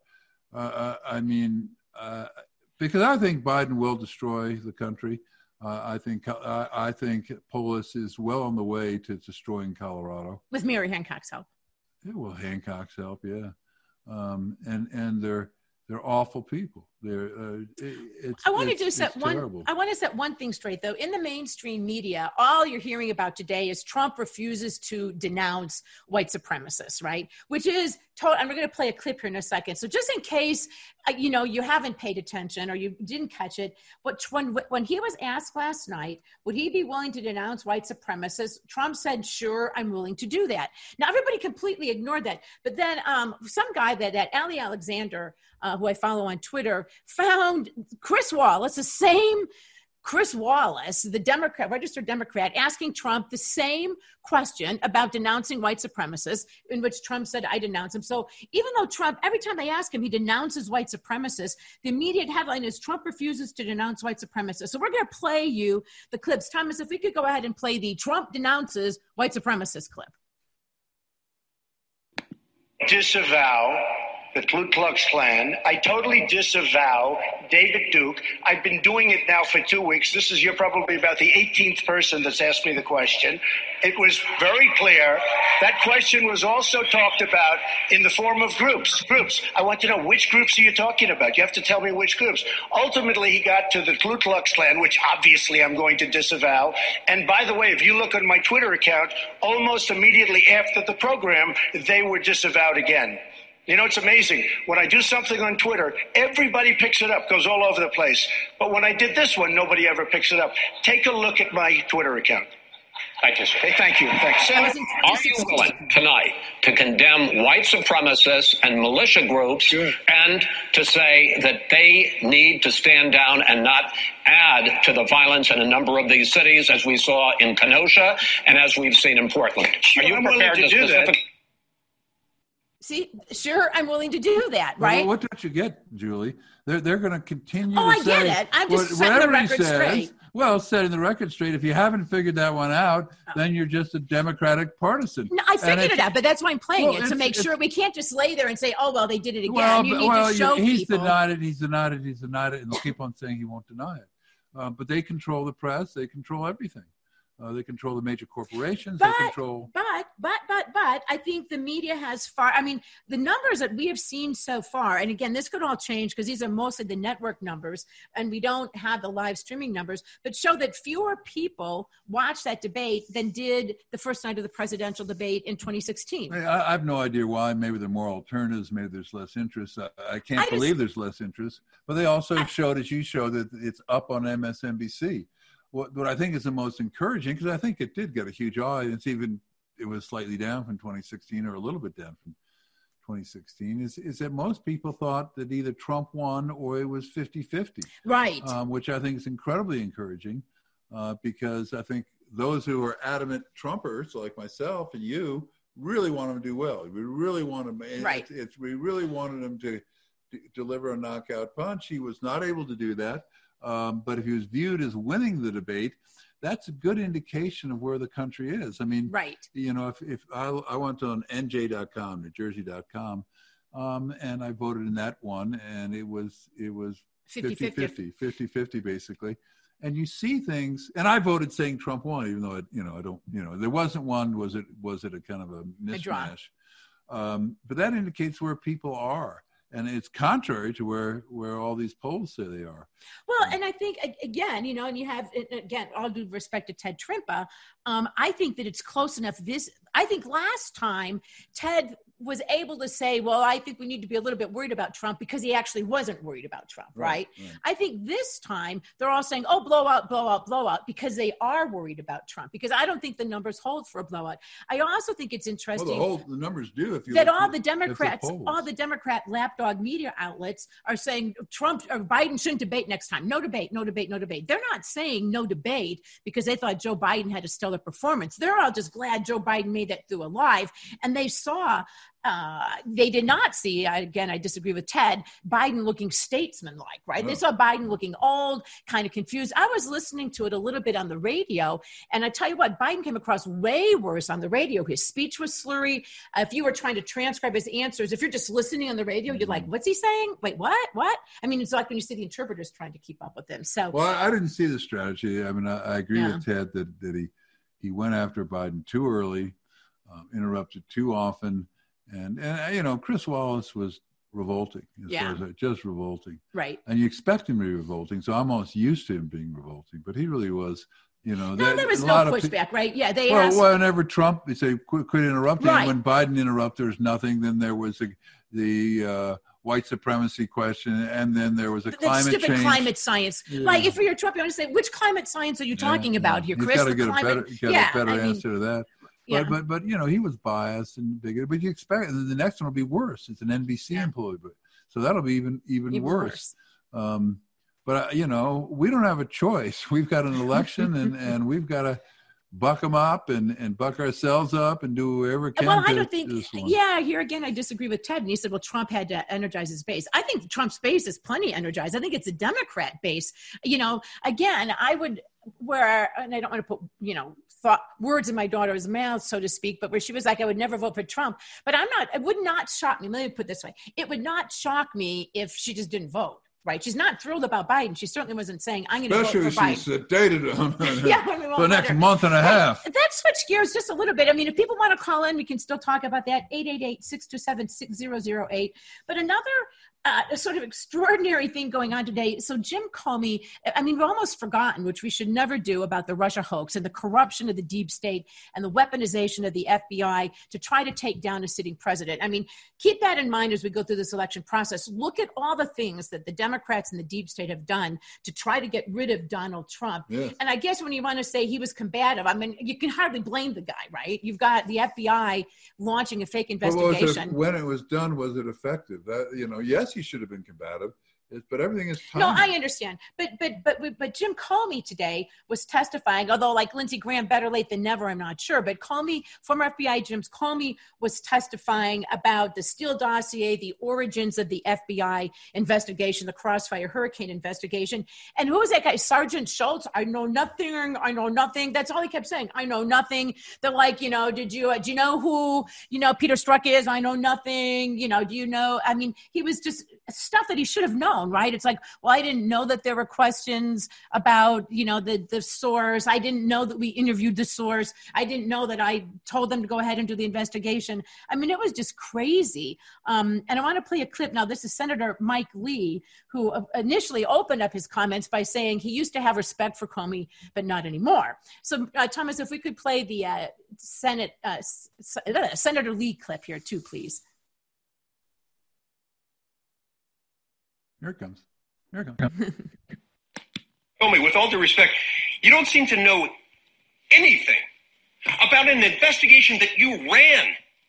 [SPEAKER 3] Because I think Biden will destroy the country. I think Polis is well on the way to destroying Colorado.
[SPEAKER 2] With Mary Hancock's help.
[SPEAKER 3] Yeah, well, Hancock's help, yeah. And they're awful people. I want to
[SPEAKER 2] set one thing straight, though. In the mainstream media, all you're hearing about today is Trump refuses to denounce white supremacists, right? Which is and we're going to play a clip here in a second. So just in case, you haven't paid attention or you didn't catch it, but when he was asked last night, would he be willing to denounce white supremacists? Trump said, "Sure, I'm willing to do that." Now, everybody completely ignored that. But then some guy that Ali Alexander, who I follow on Twitter, found Chris Wallace, the same Chris Wallace, the registered Democrat, asking Trump the same question about denouncing white supremacists, in which Trump said, "I denounce him." So even though Trump, every time they ask him, he denounces white supremacists, the immediate headline is Trump refuses to denounce white supremacists. So we're going to play you the clips. Thomas, if we could go ahead and play the Trump denounces white supremacist clip.
[SPEAKER 6] Disavow the Ku Klux Klan. I totally disavow David Duke. I've been doing it now for 2 weeks. You're probably about the 18th person that's asked me the question. It was very clear. That question was also talked about in the form of groups. I want to know, which groups are you talking about? You have to tell me which groups. Ultimately, he got to the Ku Klux Klan, which obviously I'm going to disavow. And by the way, if you look on my Twitter account, almost immediately after the program, they were disavowed again. It's amazing. When I do something on Twitter, everybody picks it up, goes all over the place. But when I did this one, nobody ever picks it up. Take a look at my Twitter account.
[SPEAKER 7] Thank you, sir.
[SPEAKER 6] Hey, thank you. Thanks.
[SPEAKER 7] Are you willing tonight to condemn white supremacists and militia groups and to say that they need to stand down and not add to the violence in a number of these cities, as we saw in Kenosha and as we've seen in Portland?
[SPEAKER 6] Are you prepared to do that?
[SPEAKER 2] See, sure, I'm willing to do that, right?
[SPEAKER 3] Well, what don't you get, Julie? They're going to continue to
[SPEAKER 2] I
[SPEAKER 3] say,
[SPEAKER 2] get it. I'm just setting the record straight.
[SPEAKER 3] Well, setting the record straight. If you haven't figured that one out, then you're just a Democratic partisan.
[SPEAKER 2] No, I figured it out, but that's why I'm playing it, to make sure we can't just lay there and say, oh, well, they did it again.
[SPEAKER 3] Well,
[SPEAKER 2] you need to show
[SPEAKER 3] he's
[SPEAKER 2] people.
[SPEAKER 3] He's denied it, and they'll keep on saying he won't deny it. But they control the press. They control everything. They control the major corporations. They control.
[SPEAKER 2] But I think the media has the numbers that we have seen so far, and again, this could all change because these are mostly the network numbers, and we don't have the live streaming numbers, but show that fewer people watched that debate than did the first night of the presidential debate in 2016.
[SPEAKER 3] I have no idea why. Maybe there are more alternatives. Maybe there's less interest. I can't believe there's less interest. But they also showed, as you showed, that it's up on MSNBC. What I think is the most encouraging, because I think it did get a huge audience, even it was slightly down from 2016 or a little bit down from 2016, is that most people thought that either Trump won or it was 50-50.
[SPEAKER 2] Right.
[SPEAKER 3] Which I think is incredibly encouraging because I think those who are adamant Trumpers, like myself and you, really want him to do well. We really want him.
[SPEAKER 2] Right.
[SPEAKER 3] We really wanted him to deliver a knockout punch. He was not able to do that. But if he was viewed as winning the debate, that's a good indication of where the country is. I mean,
[SPEAKER 2] right.
[SPEAKER 3] You know, if I went on NJ.com, NewJersey.com, and I voted in that one, and it was 50-50 basically. And you see things, and I voted saying Trump won, even though I don't, there wasn't one. Was it a kind of a mismatch? But that indicates where people are. And it's contrary to where all these polls say they are.
[SPEAKER 2] Well, and I think, again, and you have, again, all due respect to Ted Trimpa, I think that it's close enough. I think last time Ted was able to say, well, I think we need to be a little bit worried about Trump because he actually wasn't worried about Trump, right? I think this time they're all saying, oh, blowout, blowout, blowout, because they are worried about Trump, because I don't think the numbers hold for a blowout. I also think it's interesting.
[SPEAKER 3] Well, the numbers do. If you
[SPEAKER 2] that all the Democrat lapdog media outlets are saying Trump or Biden shouldn't debate next time. No debate, no debate, no debate. They're not saying no debate because they thought Joe Biden had a stellar performance. They're all just glad Joe Biden made that through alive. And they saw they did not see, again, I disagree with Ted, Biden looking statesman-like, right? They saw Biden looking old, kind of confused. I was listening to it a little bit on the radio, and I tell you what, Biden came across way worse on the radio. His speech was slurry. If you were trying to transcribe his answers, if you're just listening on the radio, you're like, what's he saying? Wait, what? I mean, it's like when you see the interpreters trying to keep up with him. So,
[SPEAKER 3] well, I didn't see the strategy. I mean, I agree with Ted that he went after Biden too early, interrupted too often. And Chris Wallace was revolting. Just revolting.
[SPEAKER 2] Right.
[SPEAKER 3] And you expect him to be revolting. So I'm almost used to him being revolting. But he really was,
[SPEAKER 2] there was no pushback, right? Yeah.
[SPEAKER 3] Whenever Trump, they say, quit interrupting. Right. When Biden interrupted, there's nothing. Then there was the white supremacy question. And then there was climate change.
[SPEAKER 2] Climate science. Yeah. Like if you're Trump, you want to say, which climate science are you talking about here, Chris?
[SPEAKER 3] You've got to get a better answer to that.
[SPEAKER 2] Yeah.
[SPEAKER 3] But he was biased and bigoted. But you expect the next one will be worse. It's an NBC employee, so that'll be even worse. But we don't have a choice. We've got an election, and we've got to buck them up and buck ourselves up and do whatever we can.
[SPEAKER 2] Well, I don't think. Yeah, here again, I disagree with Ted. And he said, "Well, Trump had to energize his base." I think Trump's base is plenty energized. I think it's a Democrat base. Again, I would. And I don't want to put, words in my daughter's mouth, so to speak, but where she was like, I would never vote for Trump. But it would not shock me. Let me put it this way. It would not shock me if she just didn't vote. Right. She's not thrilled about Biden. She certainly wasn't saying, I'm going to vote for Biden.
[SPEAKER 3] Especially she's dated him for the next month and a half.
[SPEAKER 2] Let's switch gears just a little bit. I mean, if people want to call in, we can still talk about that. 888-627-6008. But another sort of extraordinary thing going on today. So Jim Comey, we've almost forgotten, which we should never do, about the Russia hoax and the corruption of the deep state and the weaponization of the FBI to try to take down a sitting president. I mean, keep that in mind as we go through this election process. Look at all the things that the Democrats and the deep state have done to try to get rid of Donald Trump. Yes. And I guess when you want to say he was combative, you can hardly blame the guy, right? You've got the FBI launching a fake investigation.
[SPEAKER 3] When it was done, was it effective? Yes, he should have been combative. But everything is
[SPEAKER 2] timing. No, I understand. But Jim Comey today was testifying, although like Lindsey Graham, better late than never, I'm not sure. But Comey, former FBI Jim Comey, was testifying about the Steele dossier, the origins of the FBI investigation, the Crossfire Hurricane investigation. And who was that guy? Sergeant Schultz? I know nothing. That's all he kept saying. I know nothing. They're like, do you know who, Peter Strzok is? I know nothing. Do you know? I mean, he was just stuff that he should have known, right? It's like, well, I didn't know that there were questions about, the source. I didn't know that we interviewed the source. I didn't know that I told them to go ahead and do the investigation. I mean, it was just crazy. And I want to play a clip now. This is Senator Mike Lee, who initially opened up his comments by saying he used to have respect for Comey, but not anymore. So, Thomas, if we could play the Senator Lee clip here too, please.
[SPEAKER 3] Here it comes.
[SPEAKER 8] Comey, with all due respect, you don't seem to know anything about an investigation that you ran.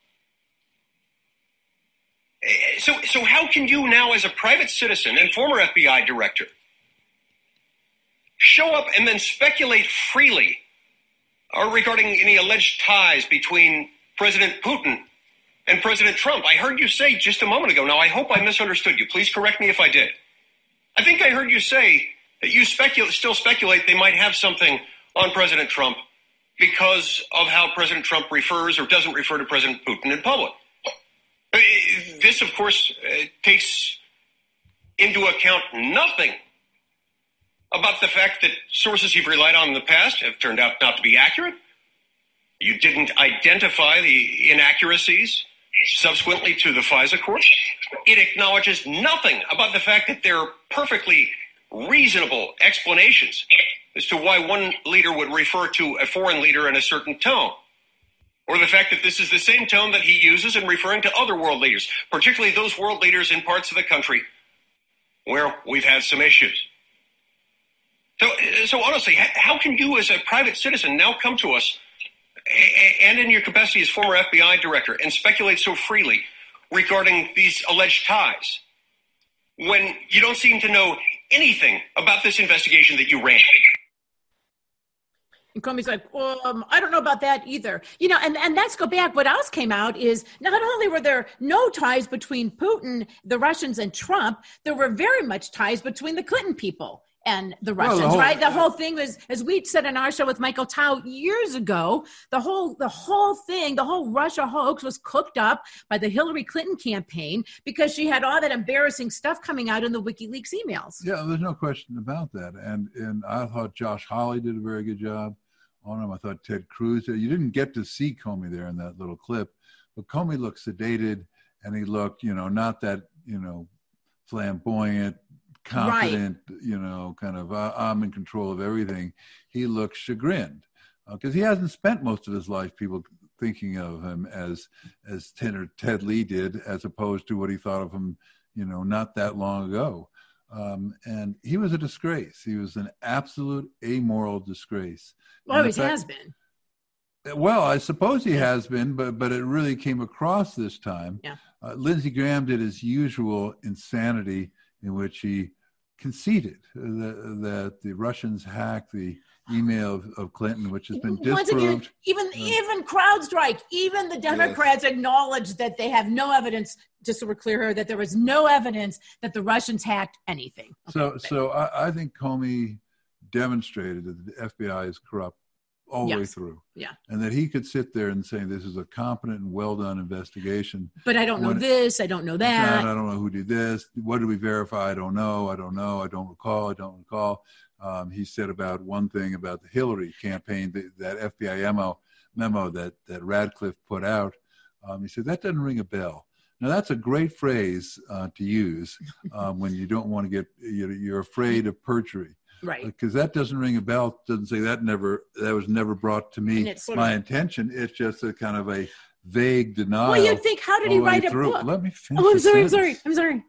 [SPEAKER 8] So how can you now, as a private citizen and former FBI director, show up and then speculate freely regarding any alleged ties between President Putin and President Trump? I heard you say just a moment ago, now I hope I misunderstood you. Please correct me if I did. I think I heard you say that you still speculate they might have something on President Trump because of how President Trump refers or doesn't refer to President Putin in public. This, of course, takes into account nothing about the fact that sources you've relied on in the past have turned out not to be accurate. You didn't identify the inaccuracies subsequently to the FISA court. It acknowledges nothing about the fact that there are perfectly reasonable explanations as to why one leader would refer to a foreign leader in a certain tone, or the fact that this is the same tone that he uses in referring to other world leaders, particularly those world leaders in parts of the country where we've had some issues. So honestly, how can you as a private citizen now come to us and in your capacity as former FBI director and speculate so freely regarding these alleged ties when you don't seem to know anything about this investigation that you ran?
[SPEAKER 2] And Comey's like, I don't know about that either. And let's go back. What else came out is not only were there no ties between Putin, the Russians, and Trump, there were very much ties between the Clinton people and the Russians, right? The whole thing was, as we said on our show with Michael Tao years ago, the whole thing, the whole Russia hoax was cooked up by the Hillary Clinton campaign because she had all that embarrassing stuff coming out in the WikiLeaks emails.
[SPEAKER 3] Yeah, there's no question about that. And I thought Josh Hawley did a very good job on him. I thought Ted Cruz did. You didn't get to see Comey there in that little clip, but Comey looked sedated and he looked, not that, flamboyant, confident, right. Kind of I'm in control of everything. He looks chagrined because he hasn't spent most of his life people thinking of him as Ted Lee did, as opposed to what he thought of him, not that long ago. And he was a disgrace. He was an absolute amoral disgrace.
[SPEAKER 2] Well, he has been.
[SPEAKER 3] Well, I suppose he has been, but it really came across this time.
[SPEAKER 2] Yeah.
[SPEAKER 3] Lindsey Graham did his usual insanity in which he conceded that the Russians hacked the email of Clinton, which has been disproved.
[SPEAKER 2] Once again, even CrowdStrike, even the Democrats acknowledged that they have no evidence, just so we're clear here, that there was no evidence that the Russians hacked anything.
[SPEAKER 3] Okay. So I think Comey demonstrated that the FBI is corrupt all the way through.
[SPEAKER 2] Yeah.
[SPEAKER 3] And that he could sit there and say, this is a competent and well-done investigation.
[SPEAKER 2] But I don't know this, I don't know that.
[SPEAKER 3] I don't know who did this. What did we verify? I don't know. I don't recall. He said about one thing about the Hillary campaign, that FBI memo that Radcliffe put out. He said, that doesn't ring a bell. Now, that's a great phrase to use when you don't want to get, you're afraid of perjury.
[SPEAKER 2] Right.
[SPEAKER 3] Because that doesn't ring a bell. Doesn't say that was never brought to me. My intention. It's just a kind of a vague denial.
[SPEAKER 2] Well, you'd think, how did he write a book?
[SPEAKER 3] Let me finish.
[SPEAKER 2] Oh, I'm sorry.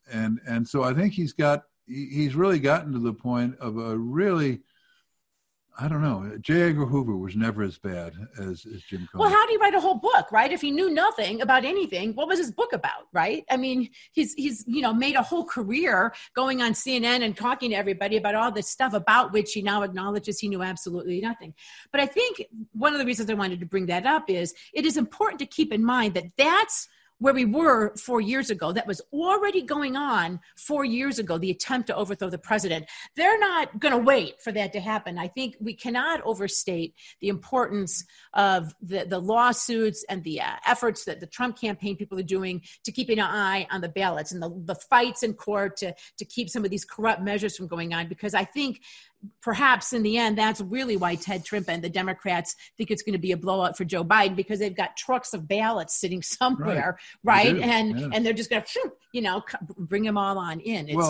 [SPEAKER 3] And so I think he's really gotten to the point of a really, I don't know. J. Edgar Hoover was never as bad as Jim Comey.
[SPEAKER 2] Well, how do you write a whole book, right? If he knew nothing about anything, what was his book about, right? I mean, he's made a whole career going on CNN and talking to everybody about all this stuff about which he now acknowledges he knew absolutely nothing. But I think one of the reasons I wanted to bring that up is it is important to keep in mind that that's where we were 4 years ago. That was already going on 4 years ago, the attempt to overthrow the president. They're not going to wait for that to happen. I think we cannot overstate the importance of the lawsuits and the efforts that the Trump campaign people are doing to keep an eye on the ballots and the fights in court to keep some of these corrupt measures from going on, because I think perhaps in the end, that's really why Ted Tripp and the Democrats think it's going to be a blowout for Joe Biden, because they've got trucks of ballots sitting somewhere, right? And they're just going to, bring them all on in. It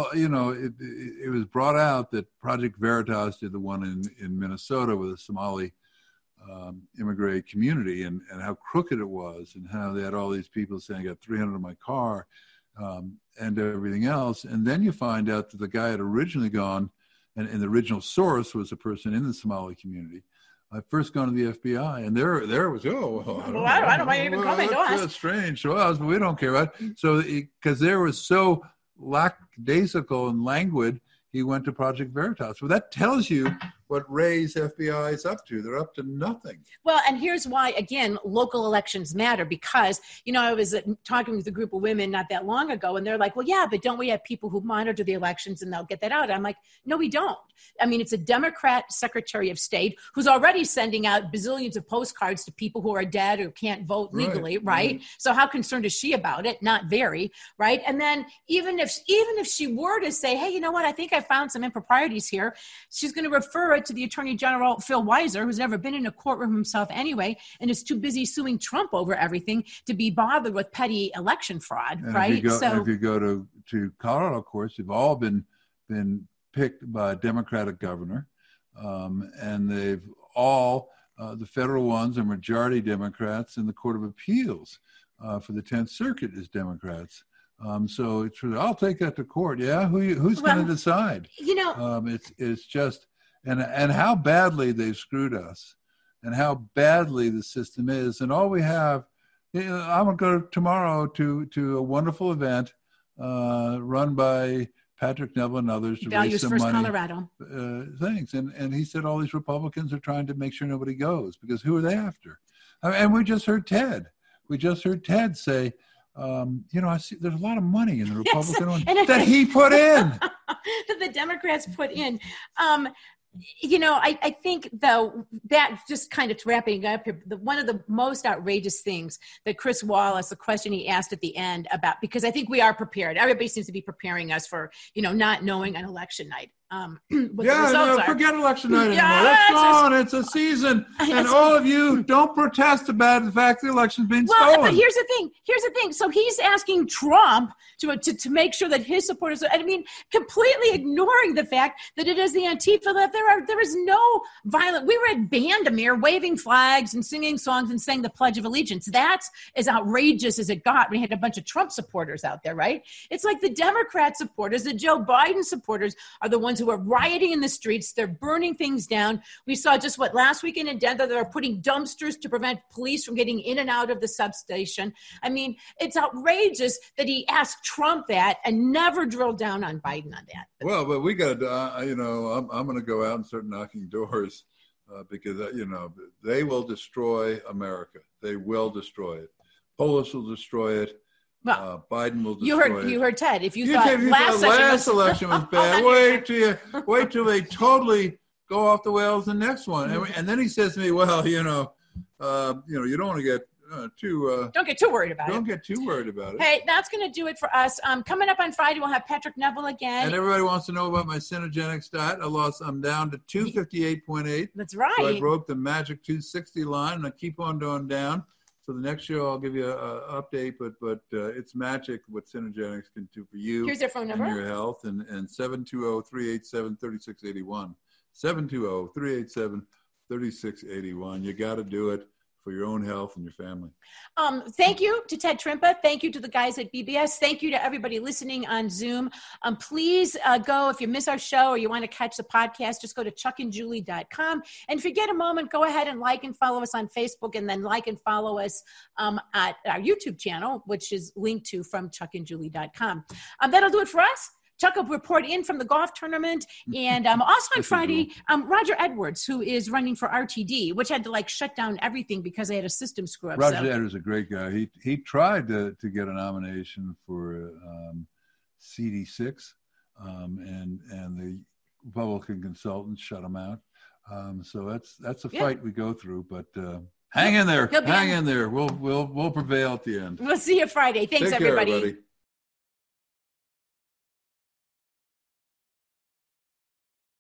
[SPEAKER 3] was brought out that Project Veritas did the one in Minnesota with a Somali immigrant community and how crooked it was, and how they had all these people saying, I got 300 in my car and everything else. And then you find out that the guy had originally gone, and the original source was a person in the Somali community. I first gone to the FBI, and there it was. I don't want even comment. That's strange to us, but we don't care about it. So, because there was so lackadaisical and languid, he went to Project Veritas. Well, that tells you what Wray's FBI is up to. They're up to nothing.
[SPEAKER 2] Well, and here's why, again, local elections matter, because, I was talking with a group of women not that long ago, and they're like, well, yeah, but don't we have people who monitor the elections and they'll get that out? I'm like, no, we don't. I mean, it's a Democrat Secretary of State who's already sending out bazillions of postcards to people who are dead or can't vote legally, right? So how concerned is she about it? Not very, right? And then even if she were to say, hey, you know what, I think I found some improprieties here, she's going to refer it to the Attorney General, Phil Weiser, who's never been in a courtroom himself anyway, and is too busy suing Trump over everything to be bothered with petty election fraud,
[SPEAKER 3] and
[SPEAKER 2] right?
[SPEAKER 3] If you go to Colorado courts, they've all been picked by a Democratic governor, and they've all, the federal ones are majority Democrats, and the Court of Appeals for the 10th Circuit is Democrats. So it's really, I'll take that to court. Yeah, who's going to decide? It's just, and how badly they've screwed us, and how badly the system is, and all we have. I'm going to go tomorrow to a wonderful event run by Patrick Neville and others to raise some money.
[SPEAKER 2] Colorado.
[SPEAKER 3] Things, and he said all these Republicans are trying to make sure nobody goes, because who are they after? And we just heard Ted. Say, I see there's a lot of money in the Republican one that he put in.
[SPEAKER 2] That the Democrats put in. I think, though, that just kind of wrapping up here, one of the most outrageous things that Chris Wallace, the question he asked at the end about, because I think we are prepared. Everybody seems to be preparing us for, not knowing on election night.
[SPEAKER 3] Forget election night anymore. That's gone. It's a season. And all of you don't protest about the fact the election's been stolen.
[SPEAKER 2] But here's the thing. So he's asking Trump to make sure that his supporters, completely ignoring the fact that it is the Antifa, that there is no violent. We were at Bandamere waving flags and singing songs and saying the Pledge of Allegiance. That's as outrageous as it got. We had a bunch of Trump supporters out there, right? It's like the Democrat supporters, the Joe Biden supporters are the ones who are rioting in the streets. They're burning things down. We saw just last weekend in Denver, they were putting dumpsters to prevent police from getting in and out of the substation. I mean, it's outrageous that he asked Trump that and never drilled down on Biden on that.
[SPEAKER 3] Well, but we got to, I'm going to go out and start knocking doors because, they will destroy America. They will destroy it. Polis will destroy it.
[SPEAKER 2] Well,
[SPEAKER 3] Biden will destroy it.
[SPEAKER 2] You heard Ted. If you thought
[SPEAKER 3] last election was bad, wait till they totally go off the rails the next one. And then he says to me, well, you don't want to get
[SPEAKER 2] don't get too worried about it.
[SPEAKER 3] Don't get too worried about it.
[SPEAKER 2] Hey, that's going to do it for us. Coming up on Friday, we'll have Patrick Neville again.
[SPEAKER 3] And everybody wants to know about my Synergenics diet. I'm down to 258.8.
[SPEAKER 2] That's right.
[SPEAKER 3] So I broke the magic 260 line, and I keep on going down. So the next show I'll give you an update, but it's magic what Synergenics can do for you.
[SPEAKER 2] Here's their phone number.
[SPEAKER 3] And your health, and 720-387-3681. 720-387-3681. You got to do it. for your own health and your family.
[SPEAKER 2] Thank you to Ted Trimpa. Thank you to the guys at BBS. Thank you to everybody listening on Zoom. Please go, if you miss our show or you want to catch the podcast, just go to chuckandjulie.com. And if you get a moment, go ahead and like and follow us on Facebook, and then like and follow us at our YouTube channel, which is linked to from chuckandjulie.com. That'll do it for us. Chuck will report in from the golf tournament. And also on Friday, Roger Edwards, who is running for RTD, which had to shut down everything because they had a system screw up.
[SPEAKER 3] Roger Edwards is a great guy. He tried to get a nomination for CD6, and the Republican consultants shut him out. So that's a fight we go through, but hang in there. Hang in there. We'll prevail at the end.
[SPEAKER 2] We'll see you Friday. Thanks,
[SPEAKER 3] Take care,
[SPEAKER 2] everybody.
[SPEAKER 3] everybody.